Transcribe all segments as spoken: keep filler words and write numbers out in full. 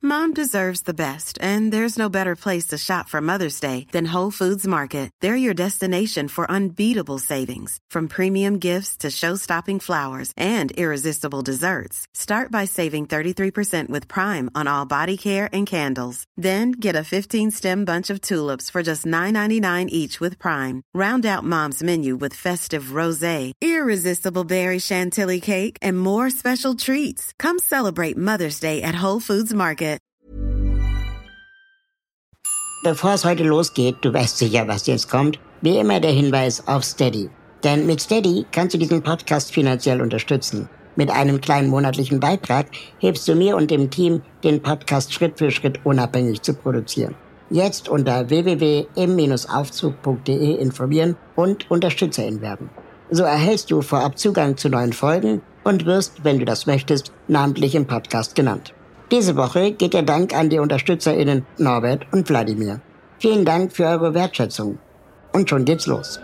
Mom deserves the best, and there's no better place to shop for Mother's Day than Whole Foods Market. They're your destination for unbeatable savings, from premium gifts to show-stopping flowers and irresistible desserts. Start by saving thirty-three percent with Prime on all body care and candles. Then get a fifteen-stem bunch of tulips for just nine ninety-nine each with Prime. Round out Mom's menu with festive rosé, irresistible berry chantilly cake, and more special treats. Come celebrate Mother's Day at Whole Foods Market. Bevor es heute losgeht, du weißt sicher, was jetzt kommt, wie immer der Hinweis auf Steady. Denn mit Steady kannst du diesen Podcast finanziell unterstützen. Mit einem kleinen monatlichen Beitrag hilfst du mir und dem Team, den Podcast Schritt für Schritt unabhängig zu produzieren. Jetzt unter w w w punkt im aufzug punkt d e informieren und UnterstützerInnen werden. So erhältst du vorab Zugang zu neuen Folgen und wirst, wenn du das möchtest, namentlich im Podcast genannt. Diese Woche geht der Dank an die UnterstützerInnen Norbert und Wladimir. Vielen Dank für eure Wertschätzung. Und schon geht's los.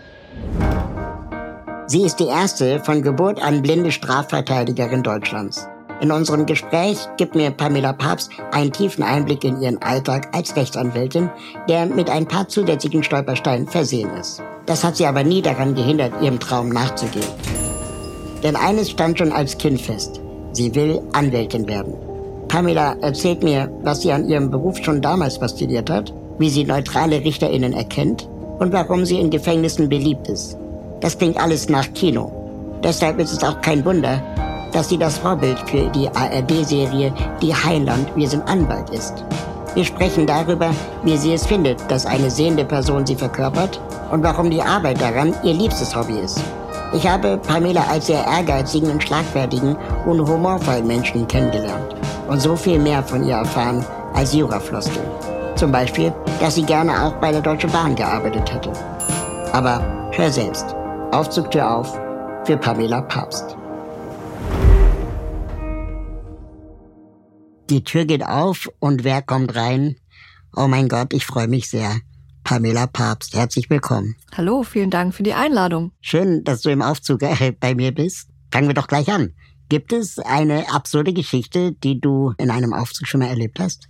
Sie ist die erste von Geburt an blinde Strafverteidigerin Deutschlands. In unserem Gespräch gibt mir Pamela Papst einen tiefen Einblick in ihren Alltag als Rechtsanwältin, der mit ein paar zusätzlichen Stolpersteinen versehen ist. Das hat sie aber nie daran gehindert, ihrem Traum nachzugehen. Denn eines stand schon als Kind fest: Sie will Anwältin werden. Pamela erzählt mir, was sie an ihrem Beruf schon damals fasziniert hat, wie sie neutrale RichterInnen erkennt und warum sie in Gefängnissen beliebt ist. Das klingt alles nach Kino. Deshalb ist es auch kein Wunder, dass sie das Vorbild für die A R D-Serie Die Heiland, wir sind Anwalt ist. Wir sprechen darüber, wie sie es findet, dass eine sehende Person sie verkörpert und warum die Arbeit daran ihr liebstes Hobby ist. Ich habe Pamela als sehr ehrgeizigen und schlagfertigen und humorvollen Menschen kennengelernt und so viel mehr von ihr erfahren als Jurafloskeln. Zum Beispiel, dass sie gerne auch bei der Deutschen Bahn gearbeitet hätte. Aber hör selbst. Aufzugtür auf für Pamela Papst. Die Tür geht auf und wer kommt rein? Oh mein Gott, ich freue mich sehr. Pamela Papst, herzlich willkommen. Hallo, vielen Dank für die Einladung. Schön, dass du im Aufzug äh, bei mir bist. Fangen wir doch gleich an. Gibt es eine absurde Geschichte, die du in einem Aufzug schon mal erlebt hast?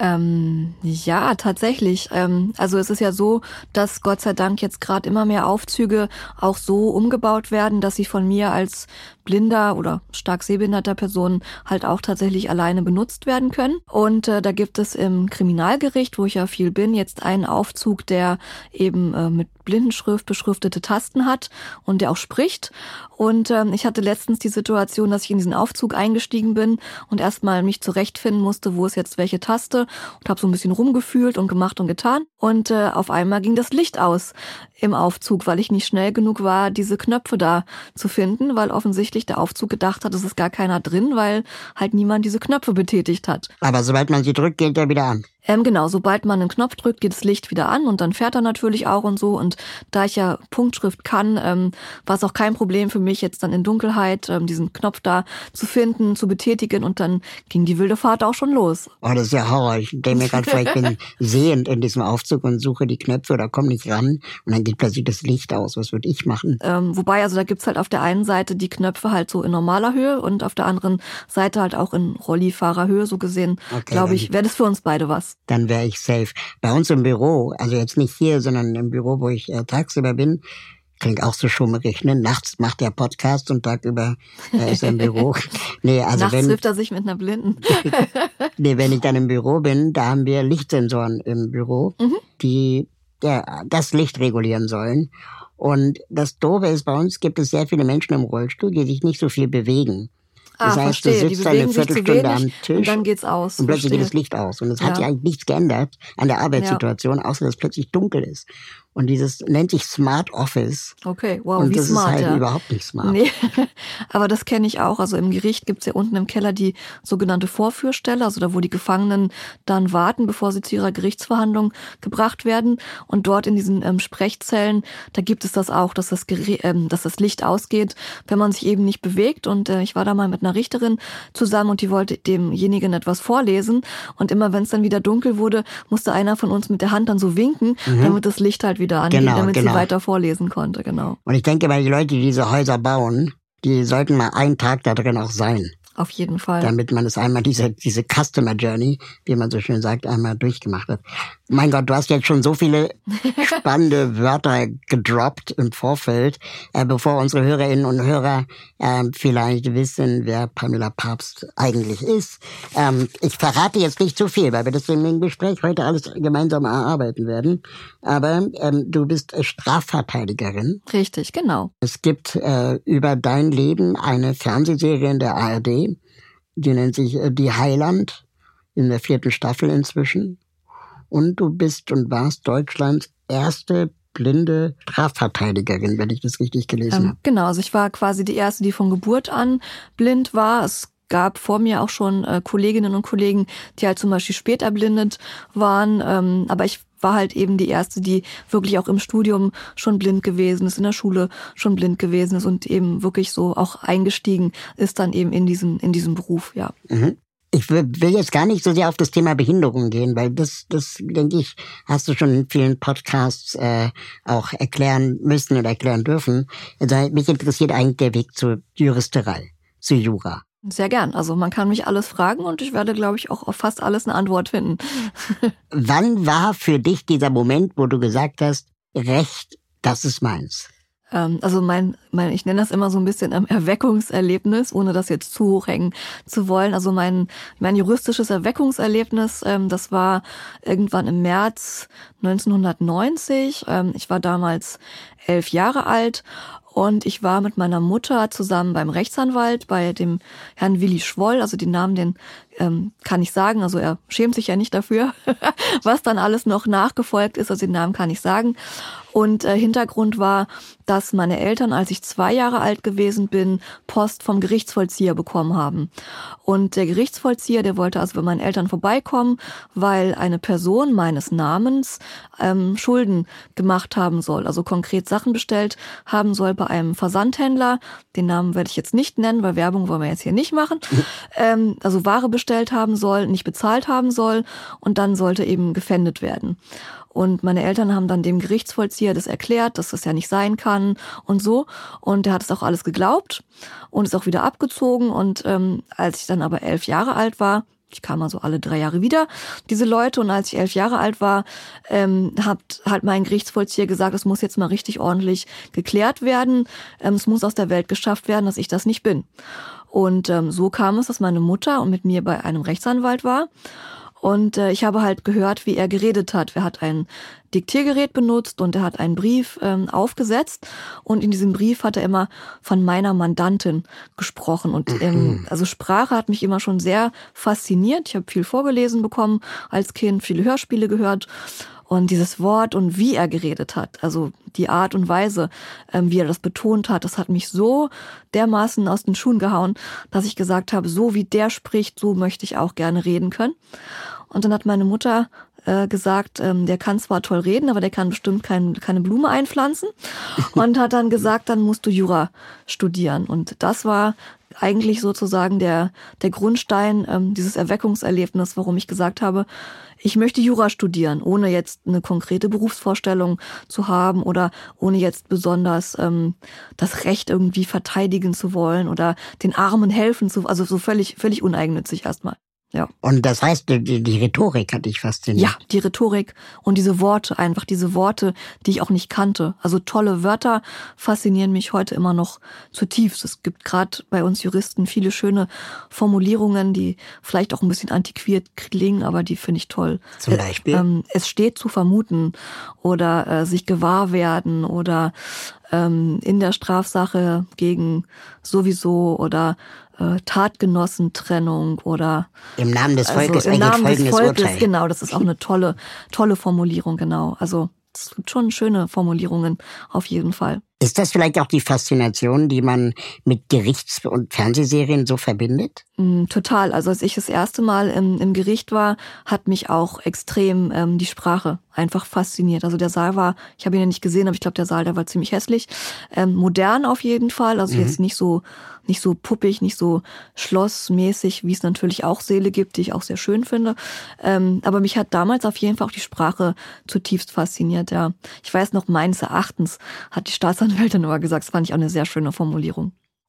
Ähm, ja, tatsächlich. Ähm, also es ist ja so, dass Gott sei Dank jetzt gerade immer mehr Aufzüge auch so umgebaut werden, dass sie von mir als blinder oder stark sehbehinderter Person halt auch tatsächlich alleine benutzt werden können. Und äh, da gibt es im Kriminalgericht, wo ich ja viel bin, jetzt einen Aufzug, der eben äh, mit Blindenschrift beschriftete Tasten hat und der auch spricht. Und ähm, ich hatte letztens die Situation, dass ich in diesen Aufzug eingestiegen bin und erstmal mich zurechtfinden musste, wo ist jetzt welche Taste, und habe so ein bisschen rumgefühlt und gemacht und getan. Und äh, auf einmal ging das Licht aus im Aufzug, weil ich nicht schnell genug war, diese Knöpfe da zu finden, weil offensichtlich der Aufzug gedacht hat, es ist gar keiner drin, weil halt niemand diese Knöpfe betätigt hat. Aber sobald man sie drückt, geht er wieder an. Ähm, genau, sobald man einen Knopf drückt, geht das Licht wieder an und dann fährt er natürlich auch und so. Und da ich ja Punktschrift kann, ähm, war es auch kein Problem für mich, jetzt dann in Dunkelheit ähm, diesen Knopf da zu finden, zu betätigen, und dann ging die wilde Fahrt auch schon los. Oh, das ist ja Horror. Ich denke mir gerade vor, ich bin sehend in diesem Aufzug und suche die Knöpfe oder komme nicht ran und dann geht plötzlich das Licht aus. Was würde ich machen? Ähm, wobei, also da gibt's halt auf der einen Seite die Knöpfe halt so in normaler Höhe und auf der anderen Seite halt auch in Rollifahrerhöhe. So gesehen, okay, glaube ich, wäre das für uns beide was. Dann wäre ich safe. Bei uns im Büro, also jetzt nicht hier, sondern im Büro, wo ich äh, tagsüber bin, klingt auch so schummerig, ne? Nachts macht er Podcast und tagüber äh, ist er im Büro. Nee, also Nachts wenn, trifft er sich mit einer Blinden. Nee, wenn ich dann im Büro bin, da haben wir Lichtsensoren im Büro, mhm. die ja, das Licht regulieren sollen. Und das Doofe ist, bei uns gibt es sehr viele Menschen im Rollstuhl, die sich nicht so viel bewegen. Das ah, heißt, verstehe. du sitzt eine Viertelstunde am Tisch und dann geht's aus. Und plötzlich verstehe. geht das Licht aus. Und es hat ja. sich eigentlich nichts geändert an der Arbeitssituation, ja. außer dass es plötzlich dunkel ist. Und dieses nennt sich Smart Office. Okay, wow, und wie das smart, ist halt ja. überhaupt nicht smart. Nee, aber das kenne ich auch. Also im Gericht gibt's ja unten im Keller die sogenannte Vorführstelle, also da, wo die Gefangenen dann warten, bevor sie zu ihrer Gerichtsverhandlung gebracht werden. Und dort in diesen ähm, Sprechzellen, da gibt es das auch, dass das, Geri- ähm, dass das Licht ausgeht, wenn man sich eben nicht bewegt. Und äh, ich war da mal mit einer Richterin zusammen und die wollte demjenigen etwas vorlesen. Und immer wenn es dann wieder dunkel wurde, musste einer von uns mit der Hand dann so winken, mhm. damit das Licht halt wieder angeht, genau, damit genau. sie weiter vorlesen konnte, genau. Und ich denke, weil die Leute, die diese Häuser bauen, die sollten mal einen Tag da drin auch sein. Auf jeden Fall. Damit man es einmal, diese, diese Customer Journey, wie man so schön sagt, einmal durchgemacht hat. Mein Gott, du hast jetzt schon so viele spannende Wörter gedroppt im Vorfeld, äh, bevor unsere Hörerinnen und Hörer äh, vielleicht wissen, wer Pamela Pabst eigentlich ist. Ähm, ich verrate jetzt nicht zu viel, weil wir das im Gespräch heute alles gemeinsam erarbeiten werden. Aber ähm, du bist Strafverteidigerin. Richtig, genau. Es gibt äh, über dein Leben eine Fernsehserie in der A R D, die nennt sich äh, Die Heiland, in der vierten Staffel inzwischen. Und du bist und warst Deutschlands erste blinde Strafverteidigerin, wenn ich das richtig gelesen Ähm, habe. genau, also ich war quasi die erste, die von Geburt an blind war. Es gab vor mir auch schon äh, Kolleginnen und Kollegen, die halt zum Beispiel spät erblindet waren. Ähm, aber ich war halt eben die erste, die wirklich auch im Studium schon blind gewesen ist, in der Schule schon blind gewesen ist und eben wirklich so auch eingestiegen ist dann eben in diesen, in diesem Beruf, ja. Mhm. Ich will jetzt gar nicht so sehr auf das Thema Behinderung gehen, weil das, das denke ich, hast du schon in vielen Podcasts äh, auch erklären müssen oder erklären dürfen. Also mich interessiert eigentlich der Weg zur Juristerei, zur Jura. Sehr gern. Also man kann mich alles fragen und ich werde, glaube ich, auch auf fast alles eine Antwort finden. Wann war für dich dieser Moment, wo du gesagt hast, Recht, das ist meins? Also mein, mein, ich nenne das immer so ein bisschen ein Erweckungserlebnis, ohne das jetzt zu hoch hängen zu wollen. Also mein, mein juristisches Erweckungserlebnis, ähm, das war irgendwann im März neunzehnhundertneunzig. Ähm, ich war damals elf Jahre alt und ich war mit meiner Mutter zusammen beim Rechtsanwalt, bei dem Herrn Willi Schwoll. Also den Namen, den ähm, kann ich sagen. Also er schämt sich ja nicht dafür, was dann alles noch nachgefolgt ist. Also den Namen kann ich sagen. Und äh, Hintergrund war, dass meine Eltern, als ich zwei Jahre alt gewesen bin, Post vom Gerichtsvollzieher bekommen haben. Und der Gerichtsvollzieher, der wollte also bei meinen Eltern vorbeikommen, weil eine Person meines Namens ähm, Schulden gemacht haben soll. Also konkret Sachen bestellt haben soll bei einem Versandhändler. Den Namen werde ich jetzt nicht nennen, weil Werbung wollen wir jetzt hier nicht machen. ähm, also Ware bestellt haben soll, nicht bezahlt haben soll und dann sollte eben gefändet werden. Und meine Eltern haben dann dem Gerichtsvollzieher das erklärt, dass das ja nicht sein kann und so. Und der hat es auch alles geglaubt und ist auch wieder abgezogen. Und ähm, als ich dann aber elf Jahre alt war, ich kam also alle drei Jahre wieder, diese Leute. Und als ich elf Jahre alt war, ähm, hat halt mein Gerichtsvollzieher gesagt, es muss jetzt mal richtig ordentlich geklärt werden. Ähm, es muss aus der Welt geschafft werden, dass ich das nicht bin. Und ähm, so kam es, dass meine Mutter und mit mir bei einem Rechtsanwalt war. Und äh, ich habe halt gehört, wie er geredet hat. Er hat ein Diktiergerät benutzt und er hat einen Brief ähm, aufgesetzt. Und in diesem Brief hat er immer von meiner Mandantin gesprochen. Und ähm, also Sprache hat mich immer schon sehr fasziniert. Ich habe viel vorgelesen bekommen als Kind, viele Hörspiele gehört. Und dieses Wort und wie er geredet hat, also die Art und Weise, ähm, wie er das betont hat, das hat mich so dermaßen aus den Schuhen gehauen, dass ich gesagt habe, so wie der spricht, so möchte ich auch gerne reden können. Und dann hat meine Mutter äh, gesagt, ähm, der kann zwar toll reden, aber der kann bestimmt kein, keine Blume einpflanzen. Und hat dann gesagt, dann musst du Jura studieren. Und das war eigentlich sozusagen der der Grundstein, ähm, dieses Erweckungserlebnis, warum ich gesagt habe, ich möchte Jura studieren, ohne jetzt eine konkrete Berufsvorstellung zu haben oder ohne jetzt besonders ähm, das Recht irgendwie verteidigen zu wollen oder den Armen helfen zu, also so völlig völlig uneigennützig erstmal. Ja. Und das heißt, die, die Rhetorik hat dich fasziniert. Ja, die Rhetorik und diese Worte, einfach diese Worte, die ich auch nicht kannte. Also tolle Wörter faszinieren mich heute immer noch zutiefst. Es gibt gerade bei uns Juristen viele schöne Formulierungen, die vielleicht auch ein bisschen antiquiert klingen, aber die finde ich toll. Zum Beispiel? Es, ähm, es steht zu vermuten oder äh, sich gewahr werden oder ähm, in der Strafsache gegen sowieso oder Tatgenossentrennung oder im Namen des Volkes, also im Namen des Volkes, Urteil. Genau, das ist auch eine tolle, tolle Formulierung, genau. Also es gibt schon schöne Formulierungen auf jeden Fall. Ist das vielleicht auch die Faszination, die man mit Gerichts- und Fernsehserien so verbindet? Mm, total. Also als ich das erste Mal im, im Gericht war, hat mich auch extrem ähm, die Sprache einfach fasziniert. Also der Saal war, ich habe ihn ja nicht gesehen, aber ich glaube, der Saal, der war ziemlich hässlich. Ähm, modern auf jeden Fall, also mhm. jetzt nicht so nicht so puppig, nicht so schlossmäßig, wie es natürlich auch Säle gibt, die ich auch sehr schön finde. Ähm, aber mich hat damals auf jeden Fall auch die Sprache zutiefst fasziniert, ja. Ich weiß noch, meines Erachtens hat die Staatsanwältin aber gesagt, das fand ich auch eine sehr schöne Formulierung.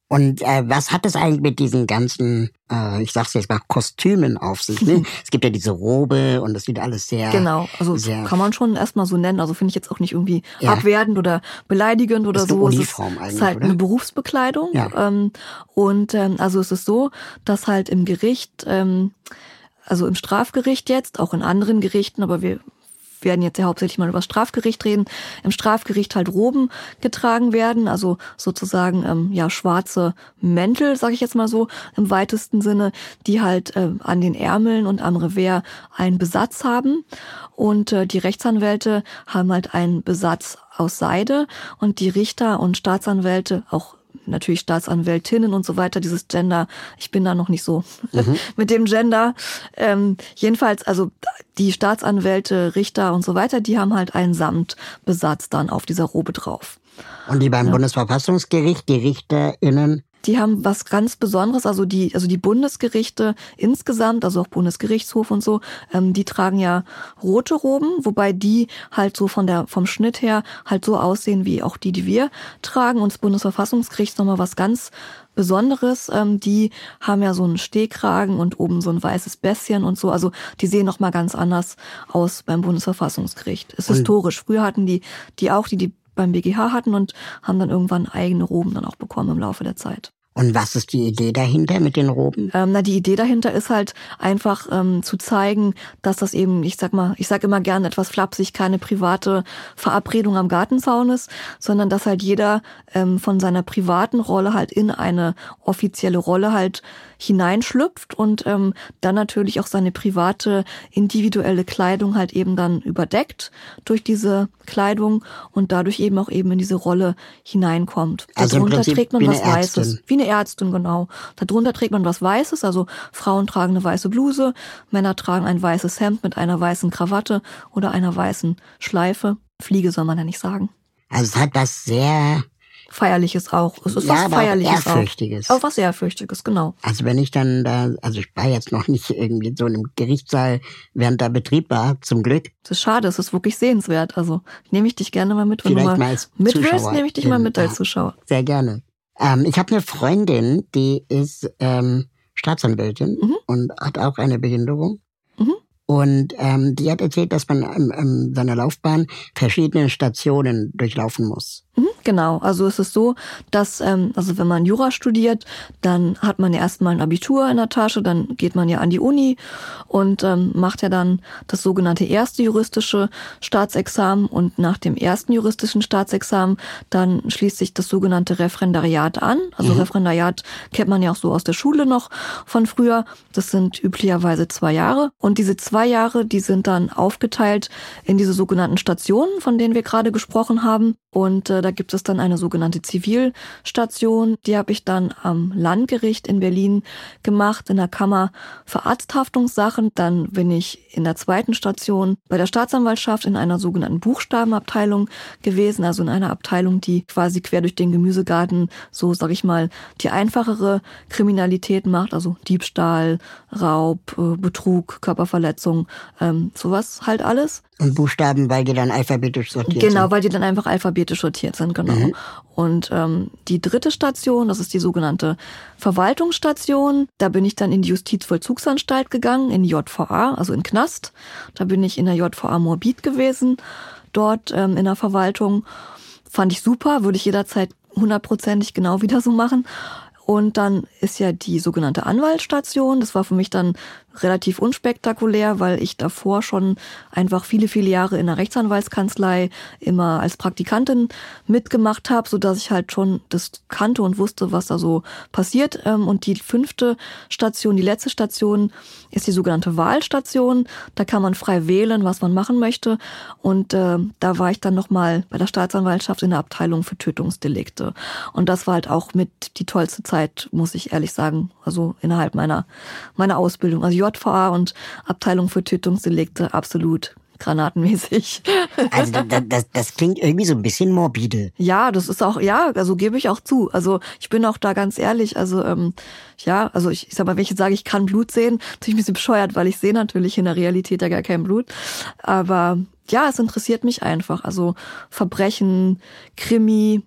Und äh, was hat es eigentlich mit diesen ganzen, äh, ich sag's jetzt mal, Kostümen auf sich? Ne? Es gibt ja diese Robe und das sieht alles sehr... Genau, also sehr, kann man schon erstmal so nennen. Also finde ich jetzt auch nicht irgendwie ja. abwertend oder beleidigend oder ist so. Eine Uniform es ist, eigentlich, ist halt oder? eine Berufsbekleidung. Ja. Ähm, und ähm, also es ist so, dass halt im Gericht, ähm, also im Strafgericht jetzt, auch in anderen Gerichten, aber wir werden jetzt ja hauptsächlich mal über das Strafgericht reden, im Strafgericht halt Roben getragen werden, also sozusagen ähm, ja schwarze Mäntel, sage ich jetzt mal so, im weitesten Sinne, die halt äh, an den Ärmeln und am Revers einen Besatz haben. Und äh, die Rechtsanwälte haben halt einen Besatz aus Seide und die Richter und Staatsanwälte, auch natürlich Staatsanwältinnen und so weiter, dieses Gender, ich bin da noch nicht so mhm. mit dem Gender. Ähm, jedenfalls, also die Staatsanwälte, Richter und so weiter, die haben halt einen Samtbesatz dann auf dieser Robe drauf. Und die beim ja. Bundesverfassungsgericht, die RichterInnen? Die haben was ganz Besonderes, also die, also die Bundesgerichte insgesamt, also auch Bundesgerichtshof und so, ähm, die tragen ja rote Roben, wobei die halt so von der, vom Schnitt her halt so aussehen wie auch die, die wir tragen. Und das Bundesverfassungsgericht ist nochmal was ganz Besonderes. Ähm, die haben ja so einen Stehkragen und oben so ein weißes Bässchen und so. Also die sehen nochmal ganz anders aus beim Bundesverfassungsgericht. Ist historisch. Früher hatten die, die auch, die, die beim B G H hatten und haben dann irgendwann eigene Roben dann auch bekommen im Laufe der Zeit. Und was ist die Idee dahinter mit den Roben? Ähm, na, die Idee dahinter ist halt einfach ähm, zu zeigen, dass das eben, ich sag mal, ich sag immer gerne etwas flapsig, keine private Verabredung am Gartenzaun ist, sondern dass halt jeder ähm, von seiner privaten Rolle halt in eine offizielle Rolle halt hineinschlüpft und ähm, dann natürlich auch seine private, individuelle Kleidung halt eben dann überdeckt durch diese Kleidung und dadurch eben auch eben in diese Rolle hineinkommt. Also im Darunter Prinzip trägt man wie was eine Weißes. Ärztin. Wie eine Ärztin, genau. Darunter trägt man was Weißes, also Frauen tragen eine weiße Bluse, Männer tragen ein weißes Hemd mit einer weißen Krawatte oder einer weißen Schleife. Fliege soll man ja nicht sagen. Also es hat was sehr... Feierliches auch. Es ist ja, was aber Feierliches auch. Ehrfürchtiges. Auch. auch was Ehrfürchtiges, genau. Also wenn ich dann da, also ich war jetzt noch nicht irgendwie so in einem Gerichtssaal, während da Betrieb war, zum Glück. Das ist schade, es ist wirklich sehenswert. Also nehme ich dich gerne mal mit, wenn Vielleicht du mal, mal als mit willst, Zuschauer. nehme ich dich mal mit als Ja, Zuschauer. Sehr gerne. Ähm, ich habe eine Freundin, die ist ähm, Staatsanwältin Mhm. und hat auch eine Behinderung. Mhm. Und ähm, die hat erzählt, dass man in, in seiner Laufbahn verschiedene Stationen durchlaufen muss. Mhm, genau, also es ist so, dass, ähm, also wenn man Jura studiert, dann hat man ja erstmal ein Abitur in der Tasche, dann geht man ja an die Uni und ähm, macht ja dann das sogenannte erste juristische Staatsexamen und nach dem ersten juristischen Staatsexamen dann schließt sich das sogenannte Referendariat an. Also Mhm. Referendariat kennt man ja auch so aus der Schule noch von früher. Das sind üblicherweise zwei Jahre und diese zwei Jahre, die sind dann aufgeteilt in diese sogenannten Stationen, von denen wir gerade gesprochen haben. Und äh, da gibt es dann eine sogenannte Zivilstation. Die habe ich dann am Landgericht in Berlin gemacht, in der Kammer für Arzthaftungssachen. Dann bin ich in der zweiten Station bei der Staatsanwaltschaft in einer sogenannten Buchstabenabteilung gewesen. Also in einer Abteilung, die quasi quer durch den Gemüsegarten so, sag ich mal, die einfachere Kriminalität macht. Also Diebstahl, Raub, äh, Betrug, Körperverletzung, ähm, sowas halt alles. Und Buchstaben, weil die dann alphabetisch sortiert Genau, sind. weil die dann einfach alphabetisch sortiert sind, genau. Mhm. Und ähm, die dritte Station, das ist die sogenannte Verwaltungsstation. Da bin ich dann in die Justizvollzugsanstalt gegangen, in die J V A, also in Knast. Da bin ich in der J V A Moabit gewesen, dort ähm, in der Verwaltung. Fand ich super, würde ich jederzeit hundertprozentig genau wieder so machen. Und dann ist ja die sogenannte Anwaltsstation. Das war für mich dann relativ unspektakulär, weil ich davor schon einfach viele, viele Jahre in der Rechtsanwaltskanzlei immer als Praktikantin mitgemacht habe, sodass ich halt schon das kannte und wusste, was da so passiert. Und die fünfte Station, die letzte Station, ist die sogenannte Wahlstation. Da kann man frei wählen, was man machen möchte. Und äh, da war ich dann nochmal bei der Staatsanwaltschaft in der Abteilung für Tötungsdelikte. Und das war halt auch mit die tollste Zeit, muss ich ehrlich sagen, also innerhalb meiner meiner Ausbildung. Also J V A und Abteilung für Tötungsdelikte, absolut granatenmäßig. Also das, das, das klingt irgendwie so ein bisschen morbide. Ja, das ist auch, ja, also gebe ich auch zu. Also ich bin auch da ganz ehrlich, also ähm, ja, also ich, ich sag mal, wenn ich jetzt sage, ich kann Blut sehen, bin ich ein bisschen bescheuert, weil ich sehe natürlich in der Realität ja gar kein Blut. Aber ja, es interessiert mich einfach. Also Verbrechen, Krimi,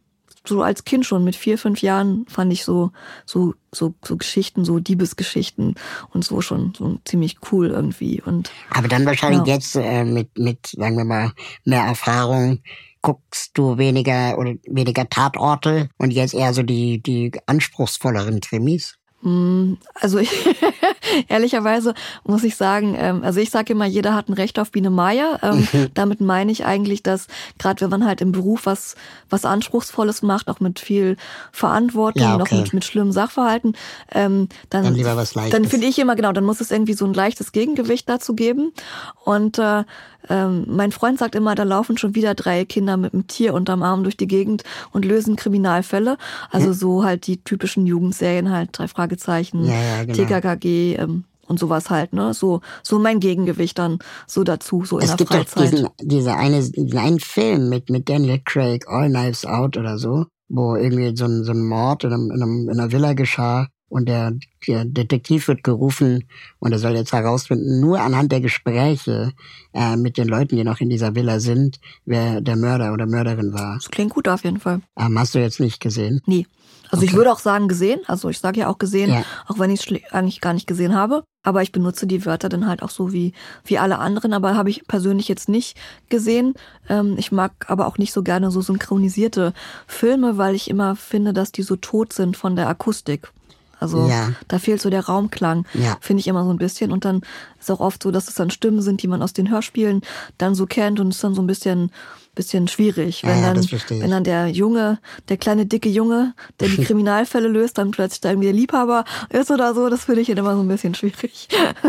so als Kind schon, mit vier, fünf Jahren fand ich so, so, so, so Geschichten, so Diebesgeschichten und so schon so ziemlich cool irgendwie. Und aber dann wahrscheinlich ja. jetzt äh, mit, mit, sagen wir mal, mehr Erfahrung guckst du weniger oder weniger Tatorte und jetzt eher so die, die anspruchsvolleren Krimis? Also ich, ehrlicherweise muss ich sagen, ähm, also ich sage immer, jeder hat ein Recht auf Biene Meier. Ähm, damit meine ich eigentlich, dass gerade wenn man halt im Beruf was was Anspruchsvolles macht, auch mit viel Verantwortung, ja, okay. okay. auch mit, mit schlimmen Sachverhalten, ähm, dann, dann lieber was Leichtes. Dann finde ich immer, genau, dann muss es irgendwie so ein leichtes Gegengewicht dazu geben. Und äh, ähm, mein Freund sagt immer, da laufen schon wieder drei Kinder mit einem Tier unterm Arm durch die Gegend und lösen Kriminalfälle. Also hm. so halt die typischen Jugendserien halt, drei Fragezeichen, ja, ja, genau. T K K G ähm, und sowas halt, ne? So so mein Gegengewicht dann so dazu, so in es der Freizeit. Es gibt doch diesen, diese eine, diesen einen Film mit, mit Daniel Craig, All Knives Out oder so, wo irgendwie so ein, so ein Mord in, einem, in, einem, in einer Villa geschah. Und der, der Detektiv wird gerufen und er soll jetzt herausfinden, nur anhand der Gespräche äh, mit den Leuten, die noch in dieser Villa sind, wer der Mörder oder Mörderin war. Das klingt gut auf jeden Fall. Ähm, hast du jetzt nicht gesehen? Nee. Also okay. Ich würde auch sagen gesehen, also ich sage ja auch gesehen, ja. auch wenn ich es eigentlich gar nicht gesehen habe. Aber ich benutze die Wörter dann halt auch so wie wie alle anderen, aber habe ich persönlich jetzt nicht gesehen. Ähm, ich mag aber auch nicht so gerne so synchronisierte Filme, weil ich immer finde, dass die so tot sind von der Akustik. Also ja. da fehlt so der Raumklang, ja. finde ich immer so ein bisschen. Und dann ist auch oft so, dass es dann Stimmen sind, die man aus den Hörspielen dann so kennt und es ist dann so ein bisschen bisschen schwierig, wenn ja, dann wenn dann der Junge, der kleine dicke Junge, der die Kriminalfälle löst, dann plötzlich da irgendwie der Liebhaber ist oder so, das finde ich immer so ein bisschen schwierig.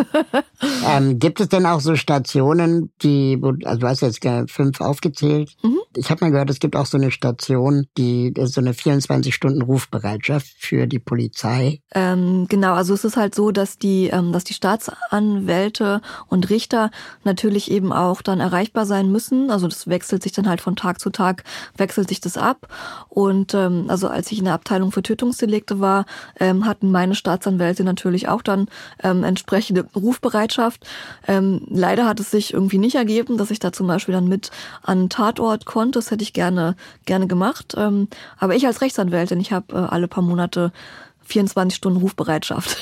ähm, gibt es denn auch so Stationen, die, also du hast jetzt fünf aufgezählt, mhm. ich habe mal gehört, es gibt auch so eine Station, die das ist so eine vierundzwanzig Stunden Rufbereitschaft für die Polizei. Ähm, genau, also es ist halt so, dass die, ähm, dass die Staatsanwälte und Richter natürlich eben auch dann erreichbar sein müssen, also das wechselt sich dann halt von Tag zu Tag, wechselt sich das ab. Und ähm, also als ich in der Abteilung für Tötungsdelikte war, ähm, hatten meine Staatsanwälte natürlich auch dann ähm, entsprechende Rufbereitschaft. Ähm, leider hat es sich irgendwie nicht ergeben, dass ich da zum Beispiel dann mit an einen Tatort konnte. Das hätte ich gerne gerne gemacht. Ähm, aber ich als Rechtsanwältin, ich habe äh, alle paar Monate vierundzwanzig Stunden Rufbereitschaft.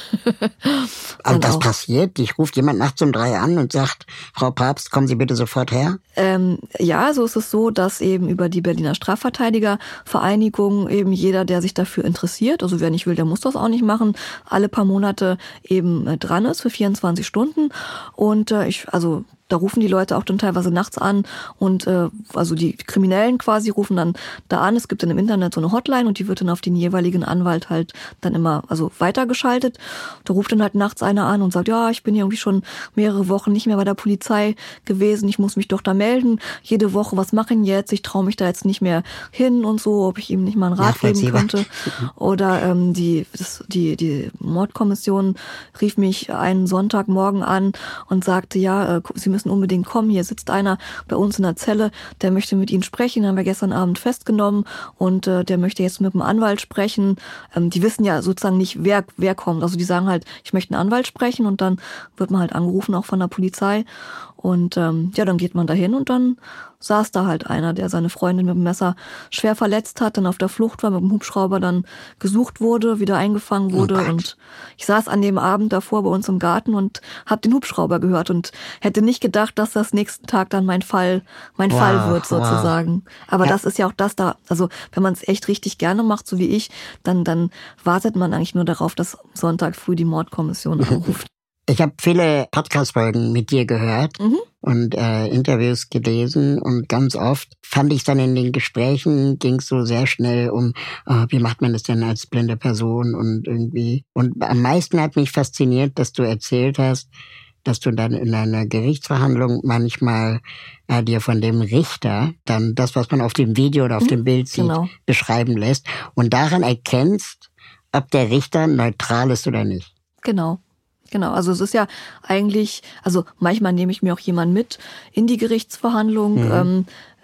Also das auch. Passiert? Dich ruft jemand nachts um drei an und sagt, Frau Papst, kommen Sie bitte sofort her? Ähm, ja, so ist es so, dass eben über die Berliner Strafverteidigervereinigung eben jeder, der sich dafür interessiert, also wer nicht will, der muss das auch nicht machen, alle paar Monate eben äh, dran ist für vierundzwanzig Stunden. Und äh, ich, also da rufen die Leute auch dann teilweise nachts an und äh, also die Kriminellen quasi rufen dann da an. Es gibt dann im Internet so eine Hotline und die wird dann auf den jeweiligen Anwalt halt dann immer also weitergeschaltet. Da ruft dann halt nachts einer an und sagt, ja, ich bin hier irgendwie schon mehrere Wochen nicht mehr bei der Polizei gewesen, ich muss mich doch da melden. Jede Woche, was mache ich denn jetzt? Ich traue mich da jetzt nicht mehr hin und so, ob ich ihm nicht mal einen Rat geben könnte. Oder ähm, die, das, die, die Mordkommission rief mich einen Sonntagmorgen an und sagte, ja, äh, Sie müssen unbedingt kommen, hier sitzt einer bei uns in der Zelle, der möchte mit Ihnen sprechen, den haben wir gestern Abend festgenommen und äh, der möchte jetzt mit dem Anwalt sprechen. Ähm, die wissen ja sozusagen nicht, wer wer kommt. Also die sagen halt, ich möchte einen Anwalt sprechen und dann wird man halt angerufen, auch von der Polizei. Und ähm, ja, dann geht man dahin und dann saß da halt einer, der seine Freundin mit dem Messer schwer verletzt hat, dann auf der Flucht war, mit dem Hubschrauber dann gesucht wurde, wieder eingefangen wurde. Oh und ich saß an dem Abend davor bei uns im Garten und habe den Hubschrauber gehört und hätte nicht gedacht, dass das nächsten Tag dann mein Fall, mein wow, Fall wird sozusagen. Wow. Aber ja. Das ist ja auch das da, also wenn man es echt richtig gerne macht, so wie ich, dann dann wartet man eigentlich nur darauf, dass Sonntag früh die Mordkommission anruft. Ich habe viele Podcast-Folgen mit dir gehört mhm. und äh, Interviews gelesen und ganz oft fand ich dann in den Gesprächen, ging es so sehr schnell um, oh, wie macht man das denn als blinde Person und irgendwie. Und am meisten hat mich fasziniert, dass du erzählt hast, dass du dann in einer Gerichtsverhandlung manchmal äh, dir von dem Richter dann das, was man auf dem Video oder auf mhm, dem Bild sieht, genau. beschreiben lässt und daran erkennst, ob der Richter neutral ist oder nicht. Genau. Genau, also es ist ja eigentlich, also manchmal nehme ich mir auch jemanden mit in die Gerichtsverhandlung, mhm. ähm,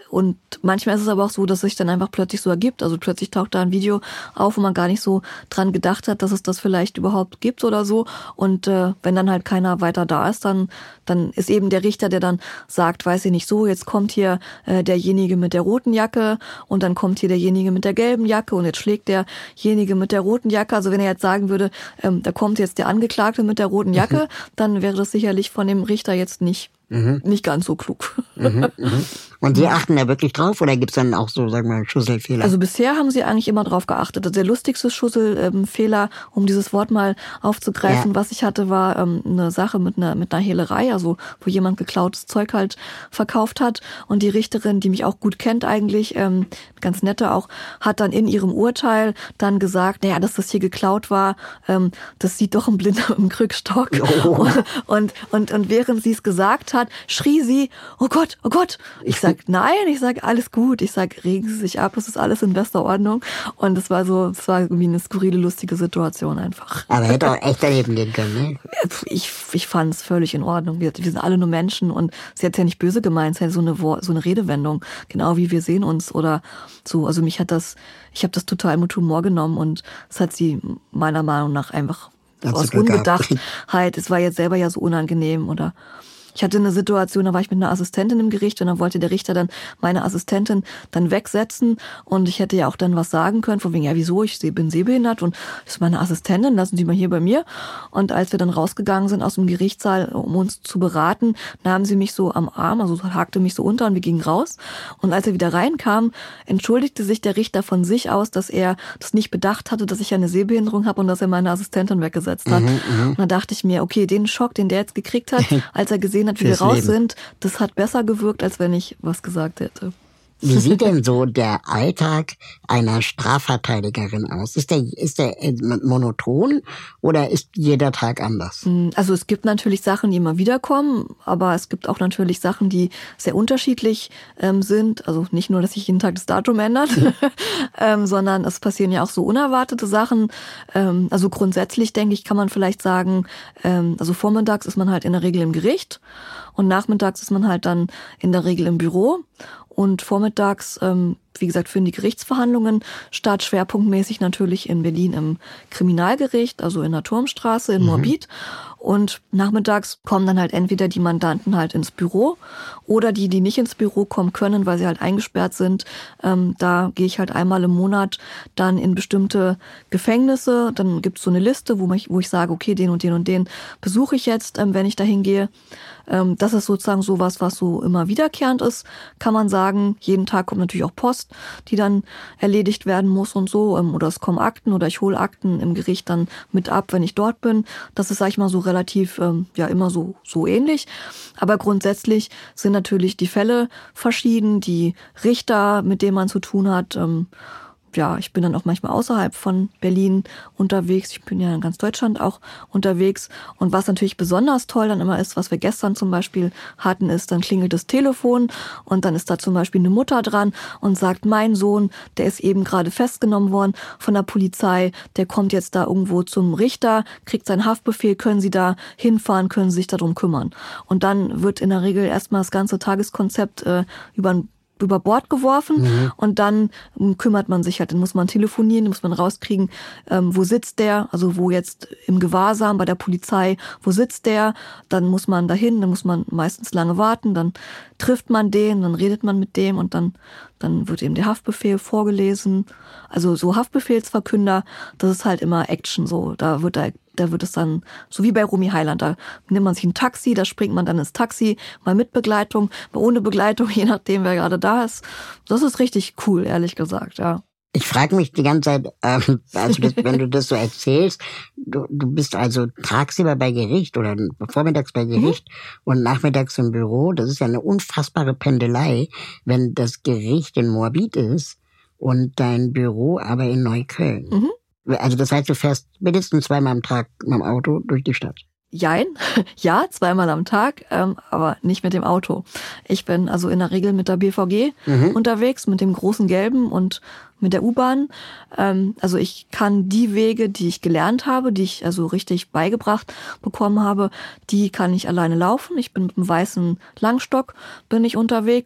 Und manchmal ist es aber auch so, dass sich dann einfach plötzlich so ergibt. Also plötzlich taucht da ein Video auf, wo man gar nicht so dran gedacht hat, dass es das vielleicht überhaupt gibt oder so. Und äh, wenn dann halt keiner weiter da ist, dann dann ist eben der Richter, der dann sagt, weiß ich nicht, so, jetzt kommt hier äh, derjenige mit der roten Jacke und dann kommt hier derjenige mit der gelben Jacke und jetzt schlägt derjenige mit der roten Jacke. Also wenn er jetzt sagen würde, ähm, da kommt jetzt der Angeklagte mit der roten Jacke, mhm. dann wäre das sicherlich von dem Richter jetzt nicht Mhm. nicht ganz so klug. Mhm, mhm. Und Sie achten da wirklich drauf oder gibt's dann auch so, sagen wir mal, Schusselfehler? Also bisher haben Sie eigentlich immer drauf geachtet. Also der lustigste Schusselfehler, um dieses Wort mal aufzugreifen, ja. was ich hatte, war ähm, eine Sache mit einer mit einer Hehlerei, also wo jemand geklautes Zeug halt verkauft hat. Und die Richterin, die mich auch gut kennt eigentlich, ähm, ganz nette auch, hat dann in ihrem Urteil dann gesagt, naja, dass das hier geklaut war, ähm, das sieht doch ein Blinder im Krückstock. Oh. Und, und, und während sie es gesagt hat, hat, schrie sie, oh Gott, oh Gott. Ich sag, nein, ich sag, alles gut. Ich sag, regen Sie sich ab, es ist alles in bester Ordnung. Und es war so, es war irgendwie eine skurrile, lustige Situation einfach. Aber hätte auch echt daneben gehen können, ne? Ich, ich fand es völlig in Ordnung. Wir, wir sind alle nur Menschen und sie hat ja nicht böse gemeint, es ist ja so eine, so eine Redewendung. Genau wie wir sehen uns oder so. Also mich hat das, ich habe das total mit Humor genommen und das hat sie meiner Meinung nach einfach aus Unbedachtheit, es war jetzt selber ja so unangenehm oder ich hatte eine Situation, da war ich mit einer Assistentin im Gericht und dann wollte der Richter dann meine Assistentin dann wegsetzen und ich hätte ja auch dann was sagen können, von wegen, ja wieso, ich bin sehbehindert und das ist meine Assistentin, lassen Sie mal hier bei mir. Und als wir dann rausgegangen sind aus dem Gerichtssaal, um uns zu beraten, nahmen sie mich so am Arm, also hakte mich so unter und wir gingen raus. Und als er wieder reinkam, entschuldigte sich der Richter von sich aus, dass er das nicht bedacht hatte, dass ich eine Sehbehinderung habe und dass er meine Assistentin weggesetzt hat. Mhm, und da dachte ich mir, okay, den Schock, den der jetzt gekriegt hat, als er gesehen hat, wie wir raus Leben. sind, das hat besser gewirkt, als wenn ich was gesagt hätte. Wie sieht denn so der Alltag einer Strafverteidigerin aus? Ist der, ist der monoton oder ist jeder Tag anders? Also es gibt natürlich Sachen, die immer wieder kommen, aber es gibt auch natürlich Sachen, die sehr unterschiedlich ähm, sind. Also nicht nur, dass sich jeden Tag das Datum ändert, ähm, sondern es passieren ja auch so unerwartete Sachen. Ähm, also grundsätzlich, denke ich, kann man vielleicht sagen, ähm, also vormittags ist man halt in der Regel im Gericht und nachmittags ist man halt dann in der Regel im Büro. Und vormittags, ähm, wie gesagt, finden die Gerichtsverhandlungen statt, schwerpunktmäßig natürlich in Berlin im Kriminalgericht, also in der Turmstraße in Moabit. Mhm. Und nachmittags kommen dann halt entweder die Mandanten halt ins Büro oder die, die nicht ins Büro kommen können, weil sie halt eingesperrt sind. Ähm, da gehe ich halt einmal im Monat dann in bestimmte Gefängnisse. Dann gibt's so eine Liste, wo ich, wo ich sage, okay, den und den und den besuche ich jetzt, ähm, wenn ich da hingehe. Ähm, das ist sozusagen sowas, was so immer wiederkehrend ist, kann man sagen. Jeden Tag kommt natürlich auch Post, die dann erledigt werden muss und so. Ähm, oder es kommen Akten oder ich hole Akten im Gericht dann mit ab, wenn ich dort bin. Das ist, sag ich mal, so relativ, ähm, ja, immer so, so ähnlich. Aber grundsätzlich sind natürlich die Fälle verschieden, die Richter, mit denen man zu tun hat. Ähm, ja, ich bin dann auch manchmal außerhalb von Berlin unterwegs. Ich bin ja in ganz Deutschland auch unterwegs. Und was natürlich besonders toll dann immer ist, was wir gestern zum Beispiel hatten, ist, dann klingelt das Telefon und dann ist da zum Beispiel eine Mutter dran und sagt, mein Sohn, der ist eben gerade festgenommen worden von der Polizei, der kommt jetzt da irgendwo zum Richter, kriegt seinen Haftbefehl, können Sie da hinfahren, können Sie sich darum kümmern. Und dann wird in der Regel erstmal das ganze Tageskonzept äh, über ein über Bord geworfen mhm. und dann kümmert man sich halt, dann muss man telefonieren, dann muss man rauskriegen, ähm, wo sitzt der, also wo jetzt im Gewahrsam bei der Polizei, wo sitzt der, dann muss man dahin, dann muss man meistens lange warten, dann trifft man den, dann redet man mit dem und dann dann wird eben der Haftbefehl vorgelesen. Also so Haftbefehlsverkünder, das ist halt immer Action so, da wird da Da wird es dann, so wie bei Romy Heiland, da nimmt man sich ein Taxi, da springt man dann ins Taxi, mal mit Begleitung, mal ohne Begleitung, je nachdem, wer gerade da ist. Das ist richtig cool, ehrlich gesagt, ja. Ich frage mich die ganze Zeit, ähm, also das, wenn du das so erzählst, du, du bist also tagsüber bei Gericht oder vormittags bei Gericht mhm. und nachmittags im Büro. Das ist ja eine unfassbare Pendelei, wenn das Gericht in Moabit ist und dein Büro aber in Neukölln. Mhm. Also das heißt, du fährst mindestens zweimal am Tag mit dem Auto durch die Stadt. Jein, ja, zweimal am Tag, ähm, aber nicht mit dem Auto. Ich bin also in der Regel mit der B V G mhm. unterwegs, mit dem großen Gelben und mit der U-Bahn. Ähm, also ich kann die Wege, die ich gelernt habe, die ich also richtig beigebracht bekommen habe, die kann ich alleine laufen. Ich bin mit einem weißen Langstock, bin ich unterwegs.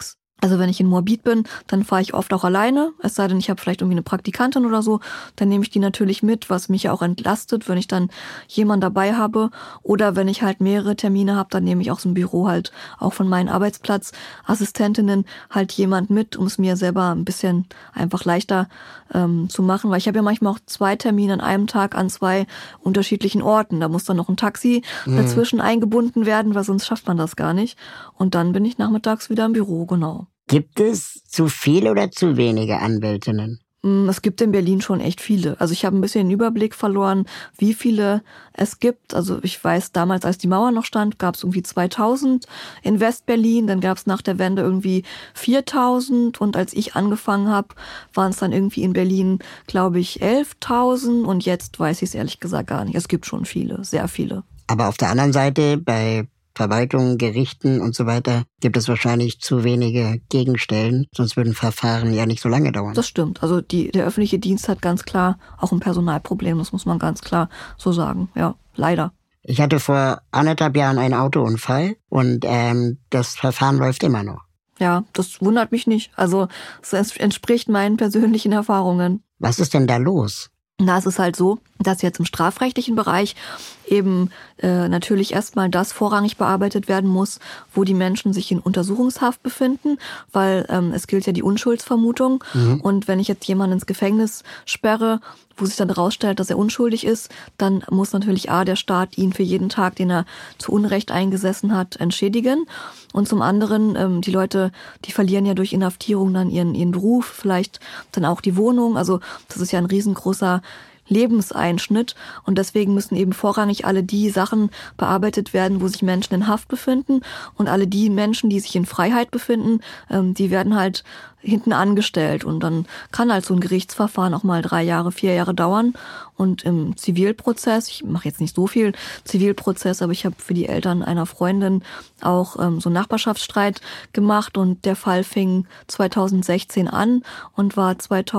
Also wenn ich in Moabit bin, dann fahre ich oft auch alleine, es sei denn, ich habe vielleicht irgendwie eine Praktikantin oder so, dann nehme ich die natürlich mit, was mich ja auch entlastet, wenn ich dann jemanden dabei habe. Oder wenn ich halt mehrere Termine habe, dann nehme ich auch so ein Büro halt auch von meinen Arbeitsplatzassistentinnen halt jemand mit, um es mir selber ein bisschen einfach leichter ähm, zu machen. Weil ich habe ja manchmal auch zwei Termine an einem Tag an zwei unterschiedlichen Orten. Da muss dann noch ein Taxi mhm. dazwischen eingebunden werden, weil sonst schafft man das gar nicht. Und dann bin ich nachmittags wieder im Büro, genau. Gibt es zu viele oder zu wenige Anwältinnen? Es gibt in Berlin schon echt viele. Also ich habe ein bisschen den Überblick verloren, wie viele es gibt. Also ich weiß, damals, als die Mauer noch stand, gab es irgendwie zweitausend in West-Berlin. Dann gab es nach der Wende irgendwie viertausend. Und als ich angefangen habe, waren es dann irgendwie in Berlin, glaube ich, elftausend. Und jetzt weiß ich es ehrlich gesagt gar nicht. Es gibt schon viele, sehr viele. Aber auf der anderen Seite, bei Verwaltungen, Gerichten und so weiter, gibt es wahrscheinlich zu wenige Gegenstellen, sonst würden Verfahren ja nicht so lange dauern. Das stimmt. Also die, der öffentliche Dienst hat ganz klar auch ein Personalproblem, das muss man ganz klar so sagen. Ja, leider. Ich hatte vor anderthalb Jahren einen Autounfall und ähm, das Verfahren läuft immer noch. Ja, das wundert mich nicht. Also es entspricht meinen persönlichen Erfahrungen. Was ist denn da los? Na, es ist halt so, dass jetzt im strafrechtlichen Bereich eben äh, natürlich erstmal das vorrangig bearbeitet werden muss, wo die Menschen sich in Untersuchungshaft befinden, weil ähm, es gilt ja die Unschuldsvermutung. Mhm. Und wenn ich jetzt jemanden ins Gefängnis sperre, wo sich dann herausstellt, dass er unschuldig ist, dann muss natürlich A, der Staat ihn für jeden Tag, den er zu Unrecht eingesessen hat, entschädigen. Und zum anderen, ähm, die Leute, die verlieren ja durch Inhaftierung dann ihren, ihren Beruf, vielleicht dann auch die Wohnung. Also das ist ja ein riesengroßer Lebenseinschnitt und deswegen müssen eben vorrangig alle die Sachen bearbeitet werden, wo sich Menschen in Haft befinden und alle die Menschen, die sich in Freiheit befinden, ähm, die werden halt hinten angestellt und dann kann halt so ein Gerichtsverfahren auch mal drei Jahre, vier Jahre dauern und im Zivilprozess, ich mache jetzt nicht so viel Zivilprozess, aber ich habe für die Eltern einer Freundin auch ähm, so einen Nachbarschaftsstreit gemacht und der Fall fing zweitausendsechzehn an und war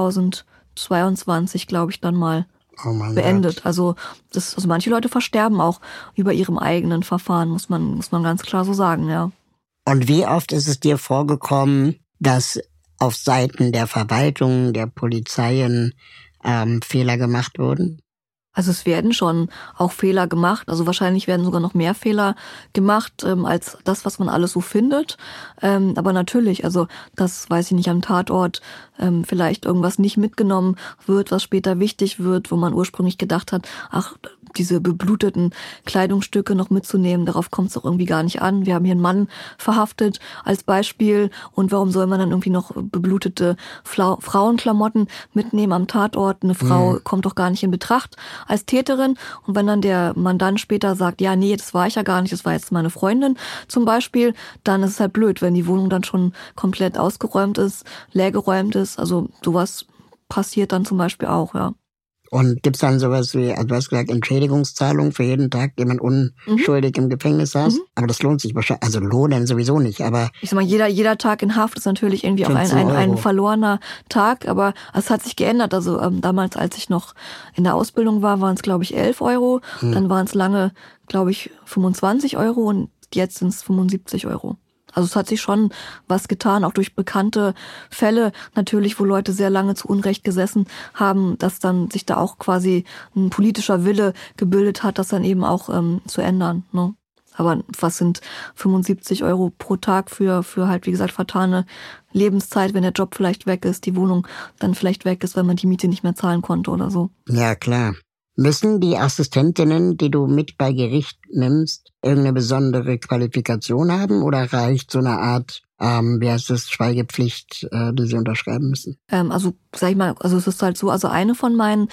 zweitausendzweiundzwanzig, glaube ich, dann mal Oh beendet. Gott. Also das, also manche Leute versterben auch über ihrem eigenen Verfahren, muss man, muss man ganz klar so sagen, ja. Und wie oft ist es dir vorgekommen, dass auf Seiten der Verwaltung, der Polizeien ähm, Fehler gemacht wurden? Also es werden schon auch Fehler gemacht, also wahrscheinlich werden sogar noch mehr Fehler gemacht ähm, als das, was man alles so findet. Ähm, aber natürlich, also das weiß ich nicht, am Tatort ähm, vielleicht irgendwas nicht mitgenommen wird, was später wichtig wird, wo man ursprünglich gedacht hat, ach, diese bebluteten Kleidungsstücke noch mitzunehmen, darauf kommt es doch irgendwie gar nicht an. Wir haben hier einen Mann verhaftet als Beispiel und warum soll man dann irgendwie noch beblutete Fla- Frauenklamotten mitnehmen am Tatort? Eine Frau mhm. kommt doch gar nicht in Betracht als Täterin. Und wenn dann der Mandant später sagt, ja, nee, das war ich ja gar nicht, das war jetzt meine Freundin zum Beispiel, dann ist es halt blöd, wenn die Wohnung dann schon komplett ausgeräumt ist, leergeräumt ist. Also sowas passiert dann zum Beispiel auch, ja. Und gibt's dann sowas wie, also du hast gesagt, Entschädigungszahlung für jeden Tag, den man unschuldig mhm. im Gefängnis saß? Mhm. Aber das lohnt sich wahrscheinlich, also lohnen sowieso nicht, aber... Ich sag mal, jeder, jeder Tag in Haft ist natürlich irgendwie auch ein, ein, ein verlorener Tag, aber es hat sich geändert. Also ähm, damals, als ich noch in der Ausbildung war, waren es, glaube ich, elf Euro. Mhm. Dann waren es lange, glaube ich, fünfundzwanzig Euro und jetzt sind es fünfundsiebzig Euro. Also es hat sich schon was getan, auch durch bekannte Fälle natürlich, wo Leute sehr lange zu Unrecht gesessen haben, dass dann sich da auch quasi ein politischer Wille gebildet hat, das dann eben auch ähm, zu ändern. Ne? Aber was sind fünfundsiebzig Euro pro Tag für für halt, wie gesagt, vertane Lebenszeit, wenn der Job vielleicht weg ist, die Wohnung dann vielleicht weg ist, weil man die Miete nicht mehr zahlen konnte oder so. Ja, klar. Müssen die Assistentinnen, die du mit bei Gericht nimmst, irgendeine besondere Qualifikation haben oder reicht so eine Art, ähm, wie heißt das, Schweigepflicht, äh, die sie unterschreiben müssen? Ähm, also sag ich mal, also es ist halt so, also eine von meinen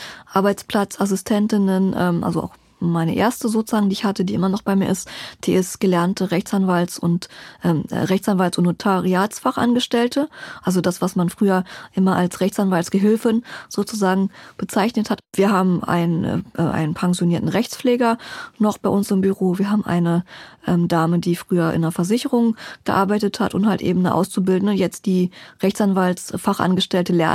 Arbeitsplatzassistentinnen, ähm, also auch meine erste sozusagen, die ich hatte, die immer noch bei mir ist, die ist gelernte Rechtsanwalts- und ähm, Rechtsanwalts- und Notariatsfachangestellte. Also das, was man früher immer als Rechtsanwaltsgehilfin sozusagen bezeichnet hat. Wir haben einen, äh, einen pensionierten Rechtspfleger noch bei uns im Büro. Wir haben eine ähm, Dame, die früher in einer Versicherung gearbeitet hat und halt eben eine Auszubildende, jetzt die Rechtsanwaltsfachangestellte lernt.